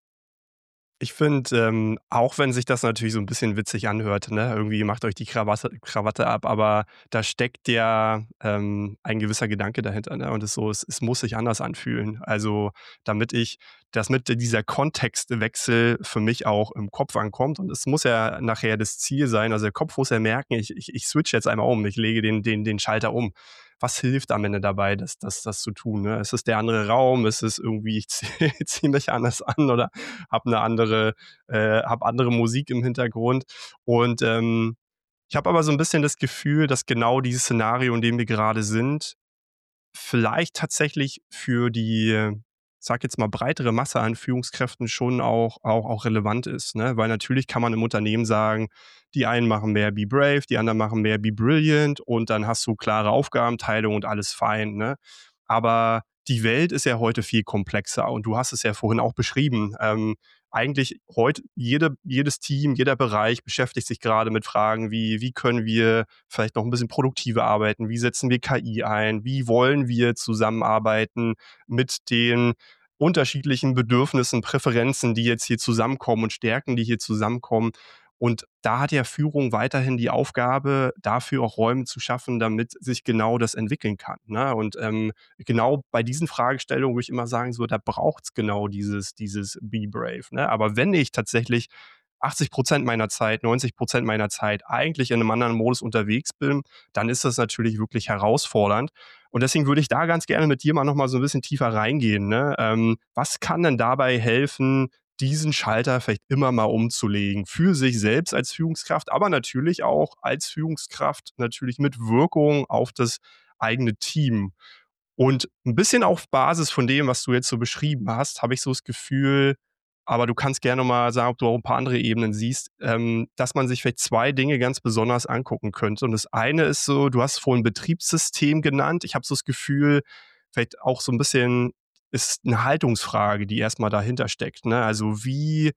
Ich finde, ähm, auch wenn sich das natürlich so ein bisschen witzig anhört, ne? Irgendwie macht euch die Krawatte, Krawatte ab, aber da steckt ja ähm, ein gewisser Gedanke dahinter. Ne? Und es, so, es, es muss sich anders anfühlen. Also damit ich, dass mit dieser Kontextwechsel für mich auch im Kopf ankommt. Und es muss ja nachher das Ziel sein. Also der Kopf muss ja merken, ich, ich, ich switch jetzt einmal um, ich lege den, den, den Schalter um. Was hilft am Ende dabei, das, das, das zu tun? Ne? Ist es der andere Raum? Ist es irgendwie, ich ziehe zieh mich anders an oder habe eine andere, äh, habe andere Musik im Hintergrund? Und ähm, ich habe aber so ein bisschen das Gefühl, dass genau dieses Szenario, in dem wir gerade sind, vielleicht tatsächlich für die, sag jetzt mal, breitere Masse an Führungskräften schon auch, auch, auch relevant ist. Ne? Weil natürlich kann man im Unternehmen sagen, die einen machen mehr Be Brave, die anderen machen mehr Be Brilliant und dann hast du klare Aufgabenteilung und alles fein. Ne? Aber die Welt ist ja heute viel komplexer und du hast es ja vorhin auch beschrieben. Ähm, eigentlich heute, jede, jedes Team, jeder Bereich beschäftigt sich gerade mit Fragen wie, wie können wir vielleicht noch ein bisschen produktiver arbeiten, wie setzen wir K I ein, wie wollen wir zusammenarbeiten mit den unterschiedlichen Bedürfnissen, Präferenzen, die jetzt hier zusammenkommen und Stärken, die hier zusammenkommen. Und da hat ja Führung weiterhin die Aufgabe, dafür auch Räume zu schaffen, damit sich genau das entwickeln kann. Ne? Und ähm, genau bei diesen Fragestellungen würde ich immer sagen, so, da braucht es genau dieses, dieses Be Brave. Ne? Aber wenn ich tatsächlich achtzig Prozent meiner Zeit, neunzig Prozent meiner Zeit eigentlich in einem anderen Modus unterwegs bin, dann ist das natürlich wirklich herausfordernd. Und deswegen würde ich da ganz gerne mit dir mal noch mal so ein bisschen tiefer reingehen. Ne? Ähm, was kann denn dabei helfen, diesen Schalter vielleicht immer mal umzulegen, für sich selbst als Führungskraft, aber natürlich auch als Führungskraft natürlich mit Wirkung auf das eigene Team. Und ein bisschen auf Basis von dem, was du jetzt so beschrieben hast, habe ich so das Gefühl, aber du kannst gerne mal sagen, ob du auch ein paar andere Ebenen siehst, ähm, dass man sich vielleicht zwei Dinge ganz besonders angucken könnte. Und das eine ist so, du hast vorhin Betriebssystem genannt. Ich habe so das Gefühl, vielleicht auch so ein bisschen ist eine Haltungsfrage, die erstmal dahinter steckt. Ne? Also wie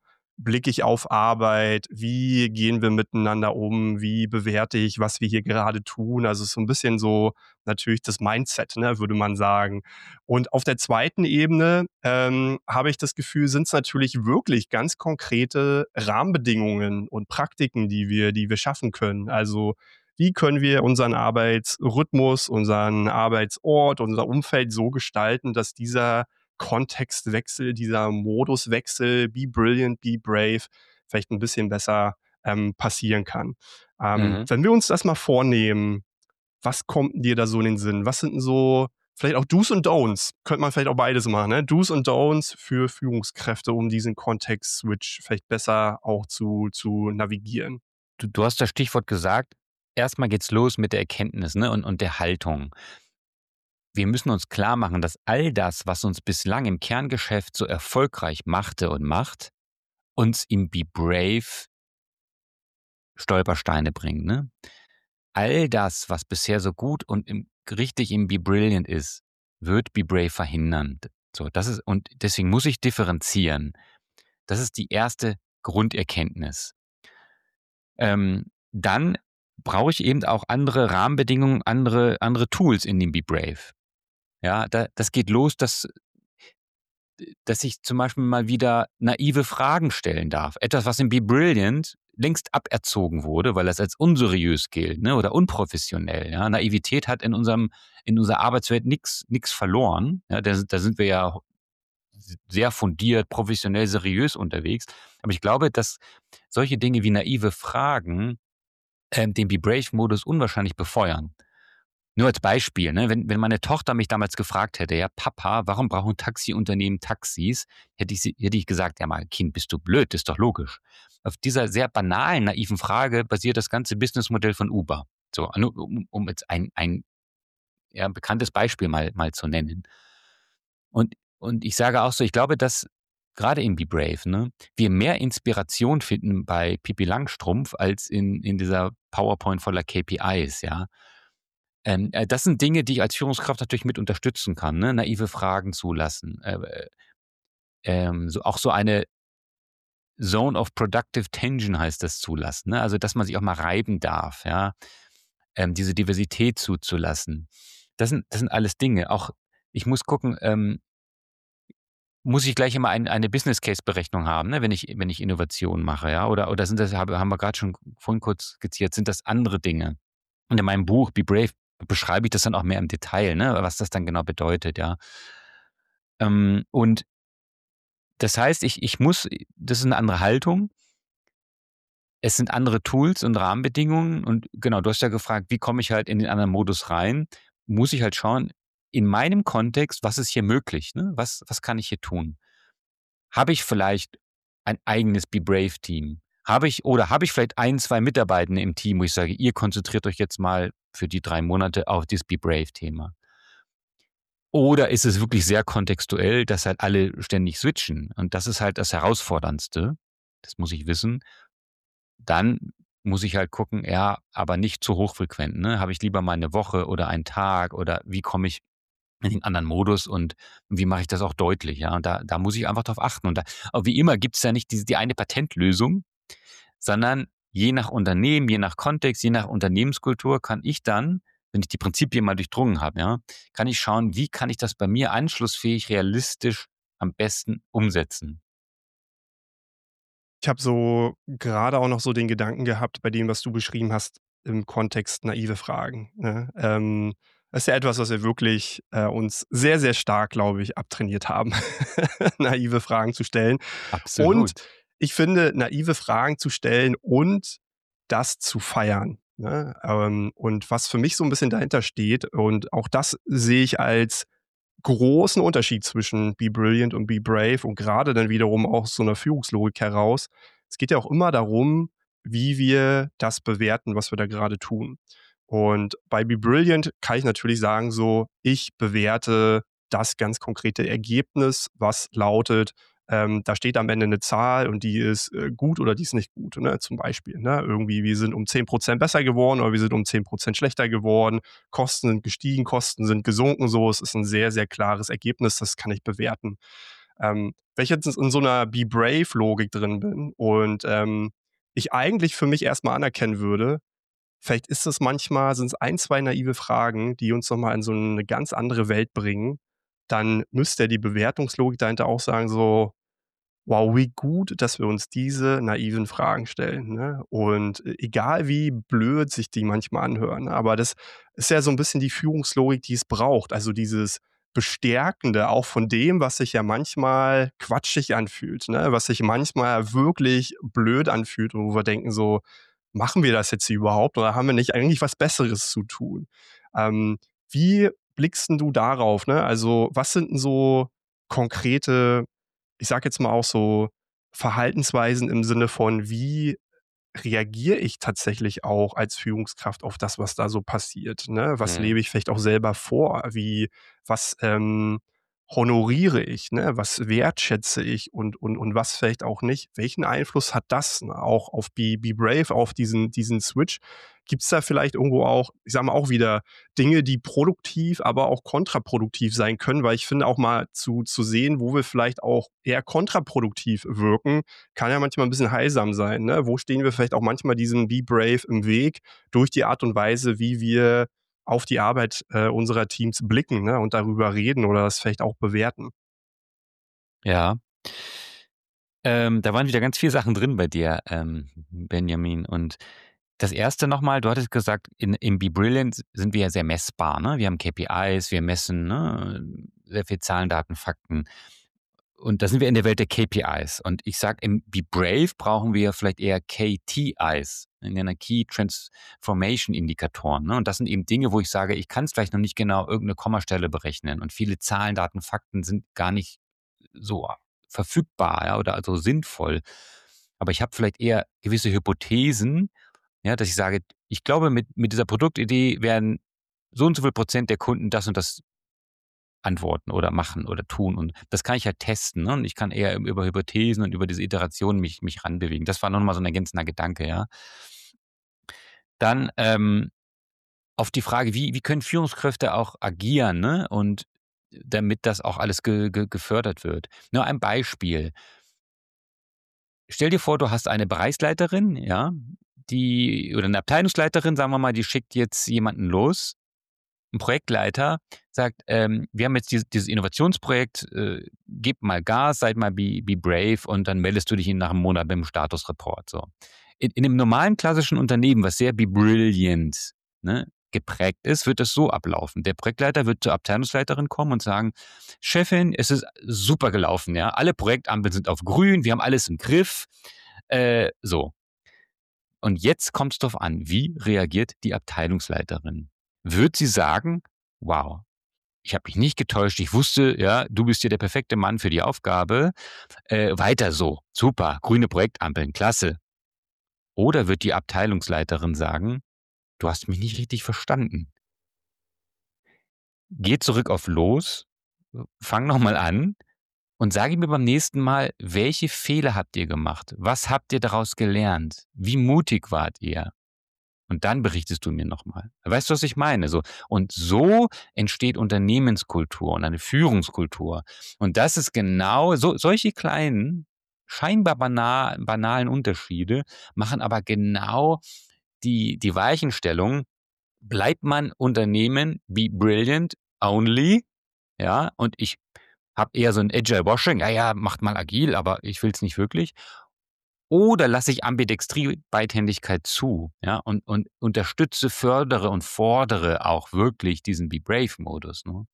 blicke ich auf Arbeit? Wie gehen wir miteinander um? Wie bewerte ich, was wir hier gerade tun? Also so ein bisschen so natürlich das Mindset, ne, würde man sagen. Und auf der zweiten Ebene ähm, habe ich das Gefühl, sind es natürlich wirklich ganz konkrete Rahmenbedingungen und Praktiken, die wir, die wir schaffen können. Also wie können wir unseren Arbeitsrhythmus, unseren Arbeitsort, unser Umfeld so gestalten, dass dieser Kontextwechsel, dieser Moduswechsel, be brilliant, be brave, vielleicht ein bisschen besser ähm, passieren kann. Ähm, Mhm. wenn wir uns das mal vornehmen, was kommt dir da so in den Sinn? Was sind denn so vielleicht auch Do's und Don'ts? Könnte man vielleicht auch beides machen, ne? Do's und Don'ts für Führungskräfte, um diesen Kontext-Switch vielleicht besser auch zu, zu navigieren. Du, du hast das Stichwort gesagt. Erstmal geht's los mit der Erkenntnis, ne, und, und der Haltung. Wir müssen uns klar machen, dass all das, was uns bislang im Kerngeschäft so erfolgreich machte und macht, uns im Be Brave Stolpersteine bringt. Ne? All das, was bisher so gut und im, richtig im Be Brilliant ist, wird Be Brave verhindern. So, das ist, und deswegen muss ich differenzieren. Das ist die erste Grunderkenntnis. Ähm, dann brauche ich eben auch andere Rahmenbedingungen, andere, andere Tools in dem Be Brave. Ja, da, das geht los, dass, dass ich zum Beispiel mal wieder naive Fragen stellen darf. Etwas, was im Be Brilliant längst aberzogen wurde, weil das als unseriös gilt, ne, oder unprofessionell. Ja. Naivität hat in unserem, in unserer Arbeitswelt nichts nichts verloren. Ja, da, da sind wir ja sehr fundiert, professionell, seriös unterwegs. Aber ich glaube, dass solche Dinge wie naive Fragen ähm, den Be Brave-Modus unwahrscheinlich befeuern. Nur als Beispiel, ne, wenn, wenn meine Tochter mich damals gefragt hätte, ja, Papa, warum brauchen Taxiunternehmen Taxis? Hätte ich, sie, hätte ich gesagt, ja mal, Kind, bist du blöd, das ist doch logisch. Auf dieser sehr banalen, naiven Frage basiert das ganze Businessmodell von Uber. So, um, um jetzt ein, ein ja, bekanntes Beispiel mal, mal zu nennen. Und, und ich sage auch so, ich glaube, dass gerade in Be Brave, ne, wir mehr Inspiration finden bei Pippi Langstrumpf als in, in dieser PowerPoint voller K P Is, ja. Ähm, äh, das sind Dinge, die ich als Führungskraft natürlich mit unterstützen kann, ne? Naive Fragen zulassen. Äh, äh, ähm, so, auch so eine Zone of Productive Tension heißt das zulassen. Ne? Also, dass man sich auch mal reiben darf, ja. Ähm, diese Diversität zuzulassen. Das sind, das sind alles Dinge. Auch ich muss gucken, ähm, muss ich gleich immer ein, eine Business Case Berechnung haben, ne? wenn ich, wenn ich Innovation mache, ja. Oder, oder sind das, haben wir gerade schon vorhin kurz skizziert, sind das andere Dinge? Und in meinem Buch Be Brave beschreibe ich das dann auch mehr im Detail, ne, was das dann genau bedeutet, ja. Ähm, und das heißt, ich, ich muss, das ist eine andere Haltung. Es sind andere Tools und Rahmenbedingungen. Und genau, du hast ja gefragt, wie komme ich halt in den anderen Modus rein? Muss ich halt schauen, in meinem Kontext, was ist hier möglich? Ne? Was, was kann ich hier tun? Habe ich vielleicht ein eigenes Be Brave Team? Habe ich, oder habe ich vielleicht ein, zwei Mitarbeitende im Team, wo ich sage, ihr konzentriert euch jetzt mal für die drei Monate auf das Be Brave Thema? Oder ist es wirklich sehr kontextuell, dass halt alle ständig switchen? Und das ist halt das Herausforderndste. Das muss ich wissen. Dann muss ich halt gucken, ja, aber nicht zu hochfrequent. Ne? Habe ich lieber mal eine Woche oder einen Tag oder wie komme ich in den anderen Modus und wie mache ich das auch deutlich? Ja, und da, da muss ich einfach drauf achten. Und da, aber wie immer gibt es ja nicht die, die eine Patentlösung, sondern je nach Unternehmen, je nach Kontext, je nach Unternehmenskultur kann ich dann, wenn ich die Prinzipien mal durchdrungen habe, ja, kann ich schauen, wie kann ich das bei mir anschlussfähig, realistisch am besten umsetzen. Ich habe so gerade auch noch so den Gedanken gehabt bei dem, was du beschrieben hast im Kontext naive Fragen, ne? Ähm, das ist ja etwas, was wir wirklich, äh, uns sehr, sehr stark, glaube ich, abtrainiert haben, naive Fragen zu stellen. Und Absolut. ich finde, naive Fragen zu stellen und das zu feiern, ne? Ähm, und was für mich so ein bisschen dahinter steht und auch das sehe ich als großen Unterschied zwischen Be Brilliant und Be Brave und gerade dann wiederum auch aus so einer Führungslogik heraus. Es geht ja auch immer darum, wie wir das bewerten, was wir da gerade tun. Und bei Be Brilliant kann ich natürlich sagen, so, ich bewerte das ganz konkrete Ergebnis, was lautet, ähm, da steht am Ende eine Zahl und die ist äh, gut oder die ist nicht gut. Ne? Zum Beispiel, ne? Irgendwie, wir sind um zehn Prozent besser geworden oder wir sind um zehn Prozent schlechter geworden. Kosten sind gestiegen, Kosten sind gesunken. So, es ist ein sehr, sehr klares Ergebnis, das kann ich bewerten. Ähm, wenn ich jetzt in so einer Be Brave-Logik drin bin und ähm, ich eigentlich für mich erstmal anerkennen würde, vielleicht ist es manchmal, sind es ein, zwei naive Fragen, die uns nochmal in so eine ganz andere Welt bringen, dann müsste ja die Bewertungslogik dahinter auch sagen, so, wow, wie gut, dass wir uns diese naiven Fragen stellen, ne? Und äh, egal wie blöd sich die manchmal anhören, ne? Aber das ist ja so ein bisschen die Führungslogik, die es braucht. Also dieses Bestärkende auch von dem, was sich ja manchmal quatschig anfühlt, ne? Was sich manchmal wirklich blöd anfühlt und wo wir denken so: „Machen wir das jetzt hier überhaupt oder haben wir nicht eigentlich was Besseres zu tun?“ Ähm, Wie blickst 'n du darauf, ne? Also, was sind 'n so konkrete, ich sage jetzt mal auch so Verhaltensweisen im Sinne von, wie reagiere ich tatsächlich auch als Führungskraft auf das, was da so passiert, ne? Was Mhm. lebe ich vielleicht auch selber vor? Wie was, ähm, honoriere ich, ne? Was wertschätze ich und und und was vielleicht auch nicht? Welchen Einfluss hat das, ne, auch auf Be Be Brave, auf diesen diesen Switch? Gibt's da vielleicht irgendwo auch, ich sage mal, auch wieder Dinge, die produktiv, aber auch kontraproduktiv sein können? Weil ich finde auch mal zu zu sehen, wo wir vielleicht auch eher kontraproduktiv wirken, kann ja manchmal ein bisschen heilsam sein, ne? Wo stehen wir vielleicht auch manchmal diesem Be Brave im Weg durch die Art und Weise, wie wir auf die Arbeit, äh, unserer Teams blicken, ne, und darüber reden oder das vielleicht auch bewerten. Ja. Ähm, da waren wieder ganz viele Sachen drin bei dir, ähm, Benjamin. Und das erste nochmal, du hattest gesagt, in, im Be Brilliant sind wir ja sehr messbar. Ne? Wir haben K P Is, wir messen, ne, sehr viel Zahlen, Daten, Fakten. Und da sind wir in der Welt der K P Is. Und ich sage, im Be Brave brauchen wir vielleicht eher K T Is, in einer Key Transformation Indikatoren. Ne? Und das sind eben Dinge, wo ich sage, ich kann es vielleicht noch nicht genau irgendeine Kommastelle berechnen. Und viele Zahlen, Daten, Fakten sind gar nicht so verfügbar, ja, oder also sinnvoll. Aber ich habe vielleicht eher gewisse Hypothesen, ja, dass ich sage, ich glaube, mit, mit dieser Produktidee werden so und so viel Prozent der Kunden das und das antworten oder machen oder tun. Und das kann ich ja testen. Ne? Und ich kann eher über Hypothesen und über diese Iterationen mich, mich ranbewegen. Das war nochmal so ein ergänzender Gedanke, ja. Dann ähm, auf die Frage, wie, wie können Führungskräfte auch agieren, ne? Und damit das auch alles ge, ge, gefördert wird. Nur ein Beispiel. Stell dir vor, du hast eine Bereichsleiterin, ja, die, oder eine Abteilungsleiterin, sagen wir mal, die schickt jetzt jemanden los. Ein Projektleiter sagt, ähm, wir haben jetzt dieses, dieses Innovationsprojekt, äh, gib mal Gas, seid mal be, be brave und dann meldest du dich in nach einem Monat mit dem Statusreport. So. In, in einem normalen klassischen Unternehmen, was sehr be brilliant, ne, geprägt ist, wird das so ablaufen. Der Projektleiter wird zur Abteilungsleiterin kommen und sagen, Chefin, es ist super gelaufen, ja. Alle Projektampeln sind auf grün, wir haben alles im Griff. Äh, so. Und jetzt kommt es darauf an, wie reagiert die Abteilungsleiterin? Wird sie sagen, wow, ich habe mich nicht getäuscht, ich wusste, ja, du bist hier der perfekte Mann für die Aufgabe, äh, weiter so, super, grüne Projektampeln, klasse. Oder wird die Abteilungsleiterin sagen, du hast mich nicht richtig verstanden. Geh zurück auf los, fang nochmal an und sage mir beim nächsten Mal, welche Fehler habt ihr gemacht? Was habt ihr daraus gelernt? Wie mutig wart ihr? Und dann berichtest du mir nochmal. Weißt du, was ich meine? So, und so entsteht Unternehmenskultur und eine Führungskultur. Und das ist genau, so, solche kleinen, scheinbar banal, banalen Unterschiede machen aber genau die, die Weichenstellung. Bleibt man Unternehmen wie Brilliant only, ja, und ich habe eher so ein Agile Washing, ja, ja, macht mal agil, aber ich will es nicht wirklich. Oder lasse ich Ambidextrie, Beidhändigkeit zu, ja, und, und unterstütze, fördere und fordere auch wirklich diesen Be Brave-Modus. Ne?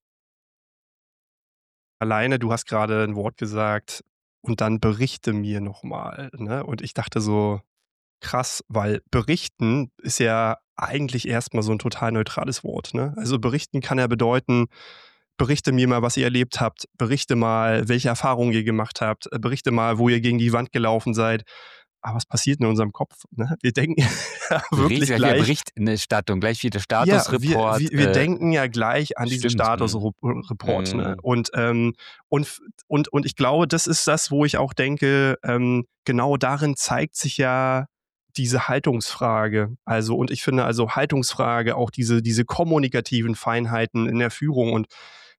Alleine, du hast gerade ein Wort gesagt: „Und dann berichte mir noch mal“, ne? Und ich dachte so: Krass, weil berichten ist ja eigentlich erst mal so 'n total neutrales Wort, ne? Also, berichten kann ja bedeuten: „Berichte mir mal, was ihr erlebt habt. Berichte mal, welche Erfahrungen ihr gemacht habt. Äh, berichte mal, wo ihr gegen die Wand gelaufen seid.“ Aber was passiert in unserem Kopf, ne? Wir denken ja Bericht, wirklich gleich wieder gleich, Berichterstattung, gleich wieder ja, wir wir Statusreport. wir Äh, denken ja gleich an diesen stimmt. Mm, Statusreport, ne? mm, Und, ähm, und f und und ich glaube, das ist das, wo ich auch denke, ähm, genau darin zeigt sich ja diese Haltungsfrage. Also, und ich finde also Haltungsfrage, auch diese diese kommunikativen Feinheiten in der Führung. Und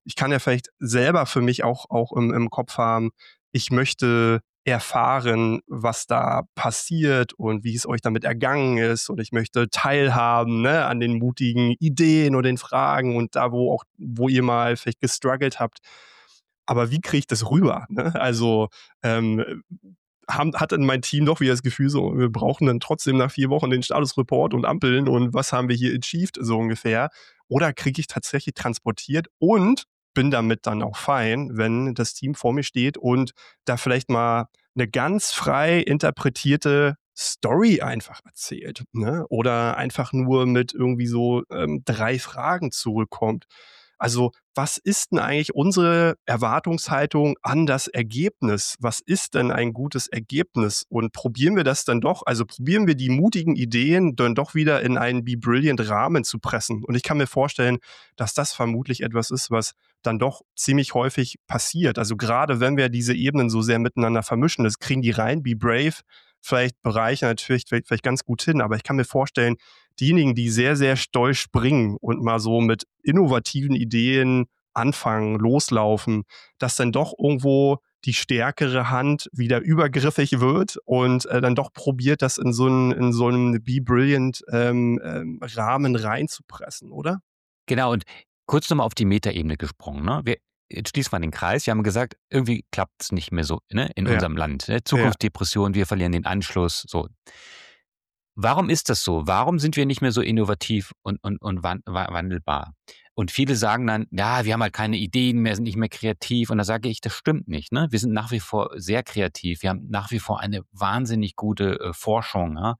ich kann ja vielleicht selber für mich auch, auch im, im Kopf haben, ich möchte erfahren, was da passiert und wie es euch damit ergangen ist. Und ich möchte teilhaben, ne, an den mutigen Ideen und den Fragen und da, wo auch, wo ihr mal vielleicht gestruggelt habt. Aber wie kriege ich das rüber? Ne? Also ähm, haben, hat dann mein Team doch wieder das Gefühl, so, wir brauchen dann trotzdem nach vier Wochen den Statusreport und Ampeln und was haben wir hier achieved, so ungefähr. Oder kriege ich tatsächlich transportiert und bin damit dann auch fein, wenn das Team vor mir steht und da vielleicht mal eine ganz frei interpretierte Story einfach erzählt, ne? Oder einfach nur mit irgendwie so ähm, drei Fragen zurückkommt. Also, was ist denn eigentlich unsere Erwartungshaltung an das Ergebnis? Was ist denn ein gutes Ergebnis? Und probieren wir das dann doch, also probieren wir die mutigen Ideen dann doch wieder in einen Be Brilliant Rahmen zu pressen. Und ich kann mir vorstellen, dass das vermutlich etwas ist, was dann doch ziemlich häufig passiert. Also gerade wenn wir diese Ebenen so sehr miteinander vermischen, das kriegen die rein, Be Brave, vielleicht Bereiche natürlich vielleicht, vielleicht ganz gut hin, aber ich kann mir vorstellen, diejenigen, die sehr, sehr doll springen und mal so mit innovativen Ideen anfangen, loslaufen, dass dann doch irgendwo die stärkere Hand wieder übergriffig wird und äh, dann doch probiert, das in so einen, in so einen Be Brilliant ähm, ähm, Rahmen reinzupressen, oder? Genau, und kurz nochmal auf die Metaebene gesprungen. Ne? Wir, jetzt schließen wir den Kreis. Wir haben gesagt, irgendwie klappt es nicht mehr so, ne, in Ja, unserem Land. Ne? ja, Zukunftsdepression, wir verlieren den Anschluss. So. Warum ist das so? Warum sind wir nicht mehr so innovativ und, und, und wan- wa- wandelbar? Und viele sagen dann, ja, wir haben halt keine Ideen mehr, sind nicht mehr kreativ. Und da sage ich, das stimmt nicht. Ne? Wir sind nach wie vor sehr kreativ. Wir haben nach wie vor eine wahnsinnig gute äh, Forschung. Ja?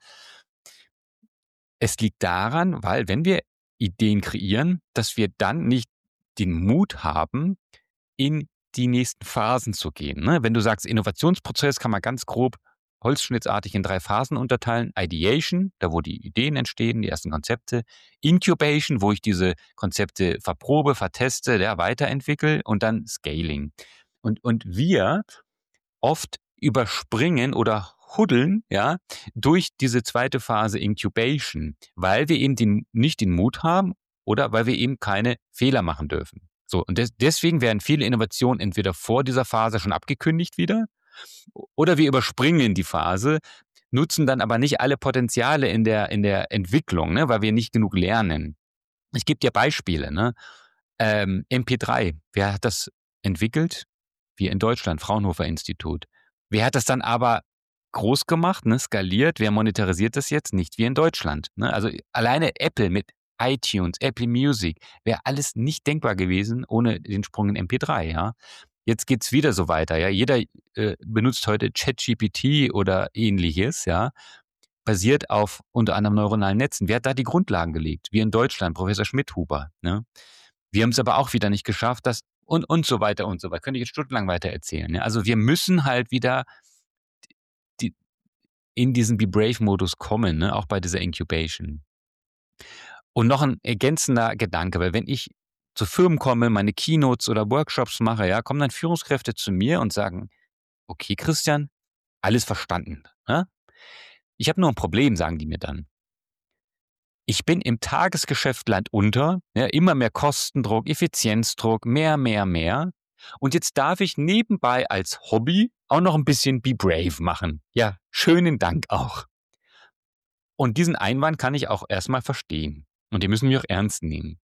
Es liegt daran, weil wenn wir Ideen kreieren, dass wir dann nicht den Mut haben, in die nächsten Phasen zu gehen. Ne? Wenn du sagst, Innovationsprozess kann man ganz grob holzschnittartig in drei Phasen unterteilen. Ideation, da wo die Ideen entstehen, die ersten Konzepte. Incubation, wo ich diese Konzepte verprobe, verteste, ja, weiterentwickle. Und dann Scaling. Und, und wir oft überspringen oder huddeln, ja, durch diese zweite Phase Incubation, weil wir eben den, nicht den Mut haben oder weil wir eben keine Fehler machen dürfen. So, und des, deswegen werden viele Innovationen entweder vor dieser Phase schon abgekündigt wieder oder wir überspringen die Phase, nutzen dann aber nicht alle Potenziale in der, in der Entwicklung, ne, weil wir nicht genug lernen. Ich gebe dir Beispiele. Ne? Ähm, M P drei, wer hat das entwickelt? Wir in Deutschland, Fraunhofer Institut. Wer hat das dann aber groß gemacht, ne, skaliert? Wer monetarisiert das jetzt? Nicht wir in Deutschland. Ne? Also alleine Apple mit iTunes, Apple Music, wäre alles nicht denkbar gewesen ohne den Sprung in M P drei. Ja? Jetzt geht's wieder so weiter. Ja? Jeder äh, benutzt heute ChatGPT oder ähnliches, ja, basiert auf unter anderem neuronalen Netzen. Wer hat da die Grundlagen gelegt? Wir in Deutschland, Professor Schmidhuber. Ne? Wir haben es aber auch wieder nicht geschafft, das und, und so weiter und so weiter. Könnte ich jetzt stundenlang weiter erzählen. Ne? Also wir müssen halt wieder die, in diesen Be Brave-Modus kommen, ne? Auch bei dieser Incubation. Und noch ein ergänzender Gedanke, weil wenn ich zu Firmen komme, meine Keynotes oder Workshops mache, ja, kommen dann Führungskräfte zu mir und sagen, okay, Christian, alles verstanden. Ne? Ich habe nur ein Problem, sagen die mir dann. Ich bin im Tagesgeschäft landunter, ja, immer mehr Kostendruck, Effizienzdruck, mehr, mehr, mehr. Und jetzt darf ich nebenbei als Hobby auch noch ein bisschen Be Brave machen. Ja, schönen Dank auch. Und diesen Einwand kann ich auch erstmal verstehen. Und den müssen wir auch ernst nehmen.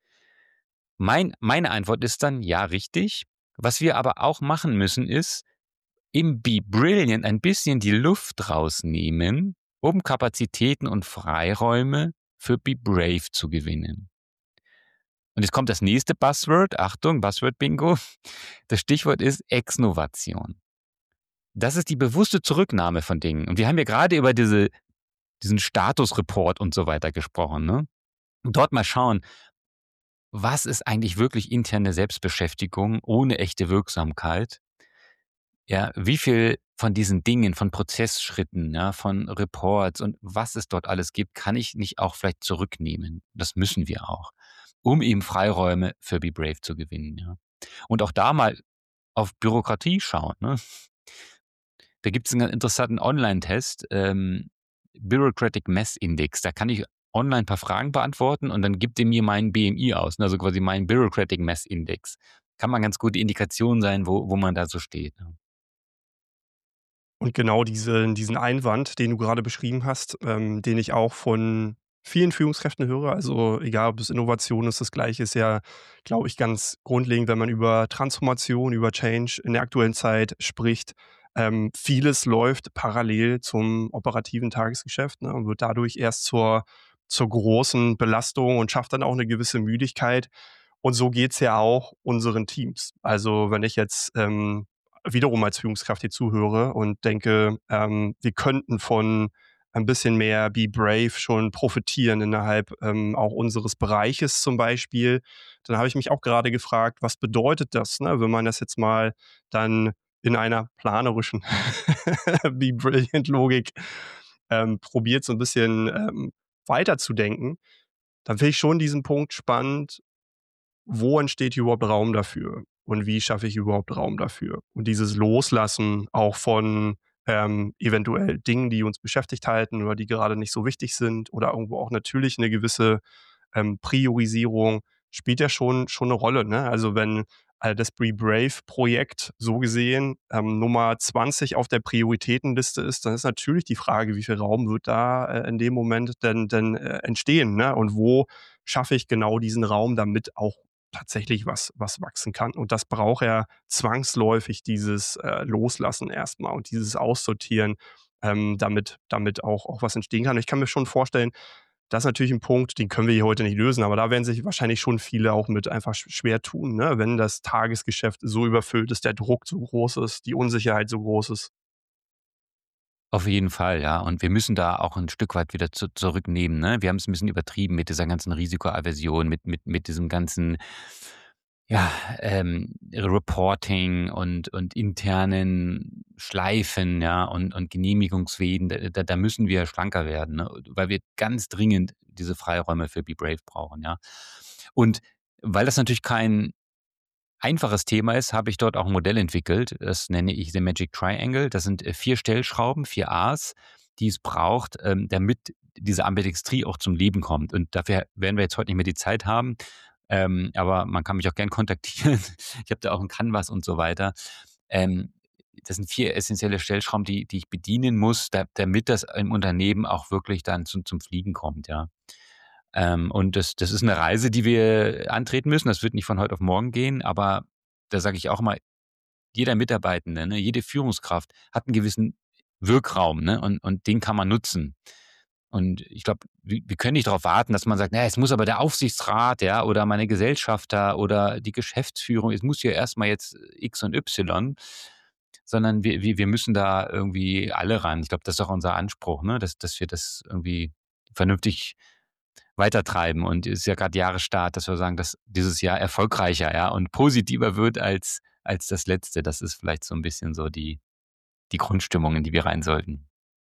Mein, meine Antwort ist dann, ja, richtig. Was wir aber auch machen müssen, ist, im Be Brilliant ein bisschen die Luft rausnehmen, um Kapazitäten und Freiräume für Be Brave zu gewinnen. Und jetzt kommt das nächste Buzzword. Achtung, Buzzword-Bingo. Das Stichwort ist Exnovation. Das ist die bewusste Zurücknahme von Dingen. Und wir haben ja gerade über diese, diesen Statusreport und so weiter gesprochen. Ne? Und dort mal schauen, was ist eigentlich wirklich interne Selbstbeschäftigung ohne echte Wirksamkeit? Ja, wie viel von diesen Dingen, von Prozessschritten, ja, von Reports und was es dort alles gibt, kann ich nicht auch vielleicht zurücknehmen? Das müssen wir auch, um eben Freiräume für Be Brave zu gewinnen. Ja. Und auch da mal auf Bürokratie schauen. Ne? Da gibt es einen interessanten Online-Test, ähm, Bureaucratic Mass Index. Da kann ich online ein paar Fragen beantworten und dann gibt er mir meinen B M I aus, ne, also quasi meinen Bureaucratic Mass Index. Kann mal ganz gute Indikation sein, wo wo man da so steht, ne? Und genau diese diesen Einwand, den du gerade beschrieben hast, ähm, den ich auch von vielen Führungskräften höre, also egal, ob es Innovation ist, das Gleiche ist ja, glaube ich, ganz grundlegend, wenn man über Transformation, über Change in der aktuellen Zeit spricht. Ähm, vieles läuft parallel zum operativen Tagesgeschäft, ne, und wird dadurch erst zur zur großen Belastung und schafft dann auch eine gewisse Müdigkeit. Und so geht's ja auch unseren Teams. Also, wenn ich jetzt, ähm, wiederum als Führungskraft hier zuhöre und denke, ähm, wir könnten von ein bisschen mehr Be Brave schon profitieren innerhalb, ähm, auch unseres Bereiches zum Beispiel, dann habe ich mich auch gerade gefragt, was bedeutet das, ne, wenn man das jetzt mal dann in einer planerischen Be Brilliant Logik, ähm, probiert, so ein bisschen, ähm, weiterzudenken, dann finde ich schon diesen Punkt spannend: Wo entsteht hier überhaupt Raum dafür? Und wie schaffe ich überhaupt Raum dafür? Und dieses Loslassen auch von, ähm, eventuell Dingen, die uns beschäftigt halten oder die gerade nicht so wichtig sind oder irgendwo auch natürlich eine gewisse, ähm, Priorisierung spielt ja schon schon eine Rolle, ne? Also, wenn, äh, das Be Brave-Projekt so gesehen, ähm, Nummer zwanzig auf der Prioritätenliste ist, dann ist natürlich die Frage, wie viel Raum wird da, äh, in dem Moment denn denn, äh, entstehen, ne? Und wo schaffe ich genau diesen Raum, damit auch tatsächlich was was wachsen kann. Und das braucht ja zwangsläufig dieses, äh, Loslassen erstmal und dieses Aussortieren, ähm, damit damit auch auch was entstehen kann. Und ich kann mir schon vorstellen, das ist natürlich ein Punkt, den können wir hier heute nicht lösen, aber da werden sich wahrscheinlich schon viele auch mit einfach sch schwer tun, ne, wenn das Tagesgeschäft so überfüllt ist, der Druck so groß ist, die Unsicherheit so groß ist. Auf jeden Fall, ja. Und wir müssen da auch ein Stück weit wieder zu zurücknehmen, ne? Wir haben es ein bisschen übertrieben mit dieser ganzen Risikoaversion, mit mit mit diesem ganzen, ja, ähm, Reporting und und internen Schleifen, ja, und und Genehmigungswegen. Da da da müssen wir schlanker werden, ne, weil wir ganz dringend diese Freiräume für Be Brave brauchen, ja. Und weil das natürlich kein einfaches Thema ist, habe ich dort auch ein Modell entwickelt. Das nenne ich The Magic Triangle. Das sind, äh, vier Stellschrauben, vier A's, die es braucht, ähm, damit diese Ambidextrie auch zum Leben kommt. Und dafür werden wir jetzt heute nicht mehr die Zeit haben, ähm, aber man kann mich auch gern kontaktieren. Ich habe da auch 'n Canvas und so weiter. Ähm, Das sind vier essentielle Stellschrauben, die die ich bedienen muss, da damit das im Unternehmen auch wirklich dann zum zum Fliegen kommt, ja. Ähm, und das das ist eine Reise, die wir antreten müssen. Das wird nicht von heute auf morgen gehen, aber da sage ich auch immer, jeder Mitarbeitende, ne, jede Führungskraft hat einen gewissen Wirkraum, ne, und und den kann man nutzen. Und ich glaube, wir wir können nicht darauf warten, dass man sagt: „Na, es muss aber der Aufsichtsrat, ja, oder meine Gesellschafter oder die Geschäftsführung, es muss ja erst mal jetzt X und Y“, sondern wir wir wir müssen da irgendwie alle ran. Ich glaube, das ist auch unser Anspruch, ne, dass dass wir das irgendwie vernünftig weitertreiben. Und es ist ja gerade Jahresstart, dass wir sagen, dass dieses Jahr erfolgreicher, ja, und positiver wird als als das letzte. Das ist vielleicht so ein bisschen so die die Grundstimmung, in die wir rein sollten.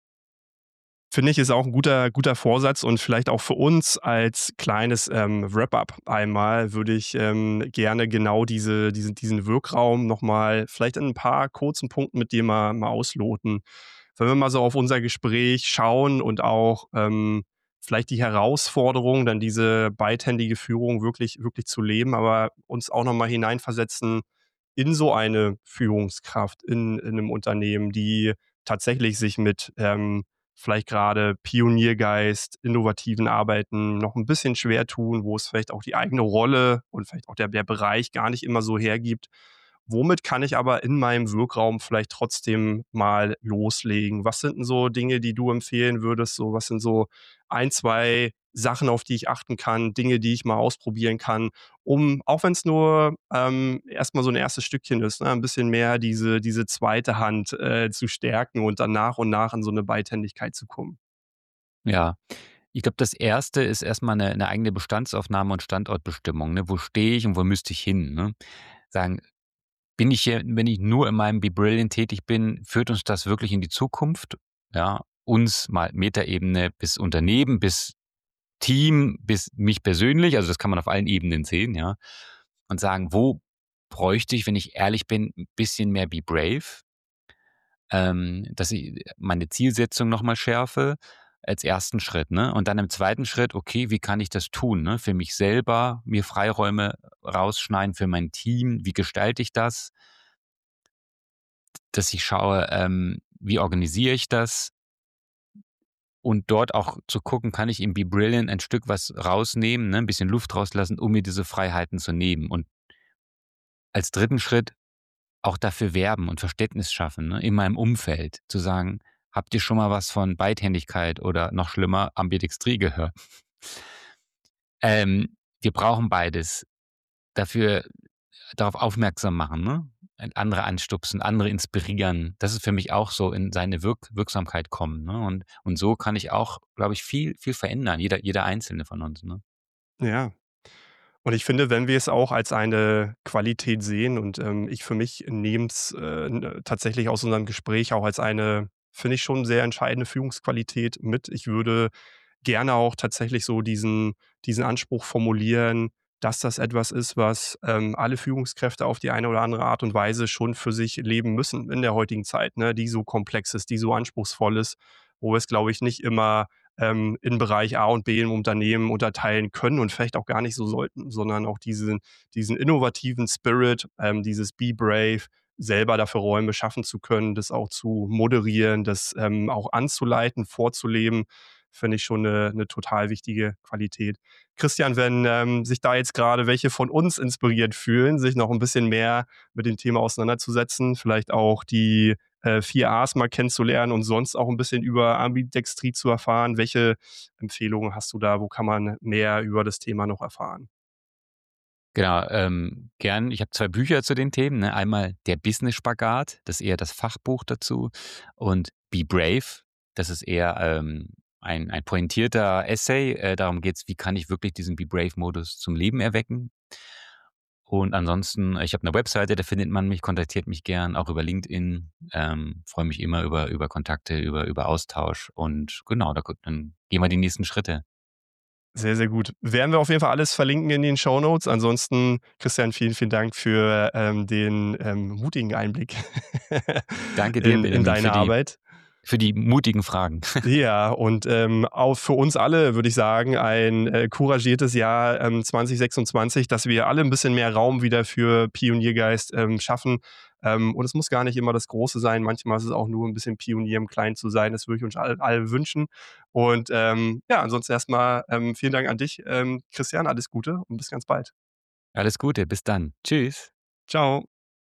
Finde ich, ist auch ein guter guter Vorsatz und vielleicht auch für uns als kleines, ähm, Wrap-up einmal würde ich, ähm, gerne genau diese diesen diesen Wirkraum noch mal vielleicht in ein paar kurzen Punkten mit dir mal mal ausloten. Wenn wir mal so auf unser Gespräch schauen und auch, ähm, vielleicht die Herausforderung, dann diese beidhändige Führung wirklich wirklich zu leben, aber uns auch noch mal hineinversetzen in so eine Führungskraft in in 'nem Unternehmen, die tatsächlich sich mit, ähm vielleicht gerade Pioniergeist, innovativen Arbeiten noch ein bisschen schwer tun, wo es vielleicht auch die eigene Rolle und vielleicht auch der der Bereich gar nicht immer so hergibt. Womit kann ich aber in meinem Wirkraum vielleicht trotzdem mal loslegen? Was sind 'n so Dinge, die du empfehlen würdest? So, was sind so ein, zwei Sachen, auf die ich achten kann, Dinge, die ich mal ausprobieren kann, um, auch wenn es nur, ähm, erst so ein erstes Stückchen ist, ne, 'n bisschen mehr diese diese zweite Hand, äh, zu stärken und dann nach und nach in so eine Beidhändigkeit zu kommen. Ja, ich glaube, das Erste ist erstmal eine 'ne eigene Bestandsaufnahme und Standortbestimmung, ne? Wo stehe ich und wo müsste ich hin, ne? Sagen, bin ich hier wenn ich nur in meinem Be Brilliant tätig bin, führt uns das wirklich in die Zukunft? Ja, uns mal Metaebene bis Unternehmen, bis Team, bis mich persönlich, also das kann man auf allen Ebenen sehen, ja, und sagen, wo bräuchte ich, wenn ich ehrlich bin, ein bisschen mehr Be Brave, ähm, dass ich meine Zielsetzung noch mal schärfe. als ersten Schritt, ne? Und dann im zweiten Schritt, okay, wie kann ich das tun, ne? Für mich selber, mir Freiräume rausschneiden für mein Team, wie gestalte ich das? Dass ich schaue, ähm, wie organisiere ich das? Und dort auch zu gucken, kann ich im Be Brilliant ein Stück was rausnehmen, ne, ein bisschen Luft rauslassen, um mir diese Freiheiten zu nehmen. Und als dritten Schritt auch dafür werben und Verständnis schaffen, ne, in meinem Umfeld, zu sagen: „Habt ihr schon mal was von Beidhändigkeit oder noch schlimmer Ambidextrie gehört?“ Ähm, wir brauchen beides. Dafür darauf aufmerksam machen, ne? Andere anstupsen, andere inspirieren. Das ist für mich auch so in seine Wirk Wirksamkeit kommen, ne? Und und so kann ich auch, glaube ich, viel viel verändern, jeder jeder Einzelne von uns, ne? Ja. Und ich finde, wenn wir es auch als eine Qualität sehen und, ähm, ich für mich nehme es, äh, n tatsächlich aus unserem Gespräch auch als eine, finde ich, schon sehr entscheidende Führungsqualität mit. Ich würde gerne auch tatsächlich so diesen diesen Anspruch formulieren, dass das etwas ist, was, ähm, alle Führungskräfte auf die eine oder andere Art und Weise schon für sich leben müssen in der heutigen Zeit, ne, die so komplex ist, die so anspruchsvoll ist, wo wir es, glaube ich, nicht immer, ähm, in Bereich A und B im Unternehmen unterteilen können und vielleicht auch gar nicht so sollten, sondern auch diesen diesen innovativen Spirit, ähm, dieses Be Brave, selber dafür Räume schaffen zu können, das auch zu moderieren, das, ähm, auch anzuleiten, vorzuleben, finde ich schon eine 'ne total wichtige Qualität. Christian, wenn, ähm, sich da jetzt gerade welche von uns inspiriert fühlen, sich noch ein bisschen mehr mit dem Thema auseinanderzusetzen, vielleicht auch die, äh, vier A's mal kennenzulernen und sonst auch ein bisschen über Ambidextrie zu erfahren. Welche Empfehlungen hast du da? Wo kann man mehr über das Thema noch erfahren? Genau, ähm, gern. Ich habe zwei Bücher zu den Themen, ne? Einmal „Der Business-Spagat“, das ist eher das Fachbuch dazu, und „Be Brave“, das ist eher, ähm, ein ein pointierter Essay. Äh, darum geht's, wie kann ich wirklich diesen Be Brave-Modus zum Leben erwecken? Und ansonsten, ich habe eine Webseite, da findet man mich, kontaktiert mich gern, auch über LinkedIn. Ähm, freue mich immer über über Kontakte, über über Austausch, und genau, da gu dann gehen wir die nächsten Schritte. Sehr, sehr gut. Werden wir auf jeden Fall alles verlinken in den Shownotes. Ansonsten, Christian, vielen, vielen Dank für, ähm, den, ähm, mutigen Einblick Danke dir, in in Benjamin, für deine die Arbeit. für die mutigen Fragen. Ja, und, ähm, auch für uns alle würde ich sagen, ein, äh, couragiertes Jahr, ähm, zwanzig sechsundzwanzig, dass wir alle ein bisschen mehr Raum wieder für Pioniergeist, ähm, schaffen. Ähm, und es muss gar nicht immer das Große sein. Manchmal ist es auch nur ein bisschen Pionier im Kleinen zu sein. Das würde ich uns all alle wünschen. Und, ähm, ja, ansonsten erstmal ähm, vielen Dank an dich, ähm, Christian. Alles Gute und bis ganz bald. Alles Gute, bis dann. Tschüss. Ciao.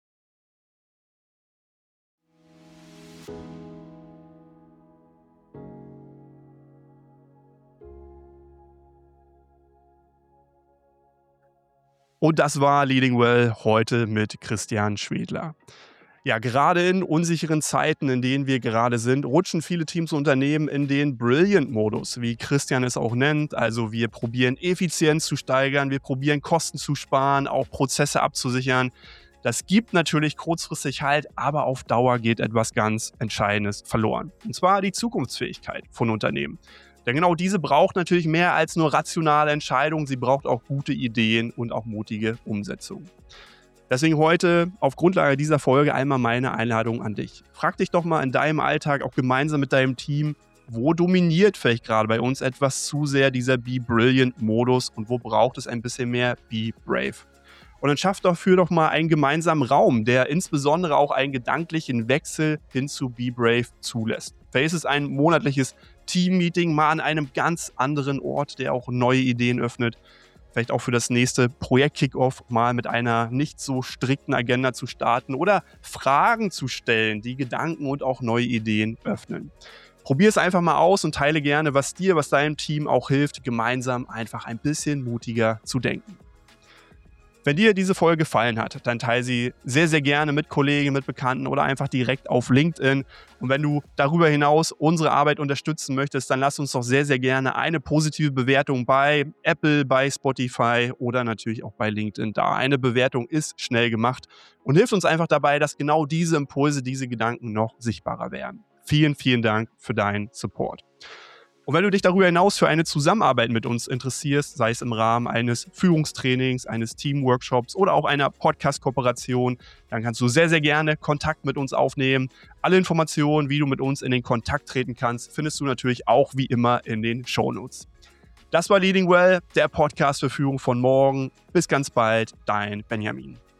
Und das war Leading Well heute mit Christian Schwedler. Ja, gerade in unsicheren Zeiten, in denen wir gerade sind, rutschen viele Teams und Unternehmen in den Brilliant-Modus, wie Christian es auch nennt. Also wir probieren Effizienz zu steigern, wir probieren Kosten zu sparen, auch Prozesse abzusichern. Das gibt natürlich kurzfristig Halt, aber auf Dauer geht etwas ganz Entscheidendes verloren. Und zwar die Zukunftsfähigkeit von Unternehmen. Denn genau diese braucht natürlich mehr als nur rationale Entscheidungen. Sie braucht auch gute Ideen und auch mutige Umsetzung. Deswegen heute auf Grundlage dieser Folge einmal meine Einladung an dich. Frag dich doch mal in deinem Alltag, auch gemeinsam mit deinem Team, wo dominiert vielleicht gerade bei uns etwas zu sehr dieser Be Brilliant-Modus und wo braucht es ein bisschen mehr Be Brave? Und dann schafft dafür doch mal einen gemeinsamen Raum, der insbesondere auch einen gedanklichen Wechsel hin zu Be Brave zulässt. Vielleicht ist es ein monatliches Team-Meeting mal an einem ganz anderen Ort, der auch neue Ideen öffnet. Vielleicht auch für das nächste Projekt-Kickoff mal mit einer nicht so strikten Agenda zu starten oder Fragen zu stellen, die Gedanken und auch neue Ideen öffnen. Probier es einfach mal aus und teile gerne, was dir, was deinem Team auch hilft, gemeinsam einfach ein bisschen mutiger zu denken. Wenn dir diese Folge gefallen hat, dann teile sie sehr, sehr gerne mit Kollegen, mit Bekannten oder einfach direkt auf LinkedIn. Und wenn du darüber hinaus unsere Arbeit unterstützen möchtest, dann lass uns doch sehr, sehr gerne eine positive Bewertung bei Apple, bei Spotify oder natürlich auch bei LinkedIn da. Eine Bewertung ist schnell gemacht und hilft uns einfach dabei, dass genau diese Impulse, diese Gedanken noch sichtbarer werden. Vielen, vielen Dank für deinen Support. Und wenn du dich darüber hinaus für eine Zusammenarbeit mit uns interessierst, sei es im Rahmen eines Führungstrainings, eines Teamworkshops oder auch einer Podcast-Kooperation, dann kannst du sehr, sehr gerne Kontakt mit uns aufnehmen. Alle Informationen, wie du mit uns in den Kontakt treten kannst, findest du natürlich auch wie immer in den Shownotes. Das war Leading Well, der Podcast für Führung von morgen. Bis ganz bald, dein Benjamin.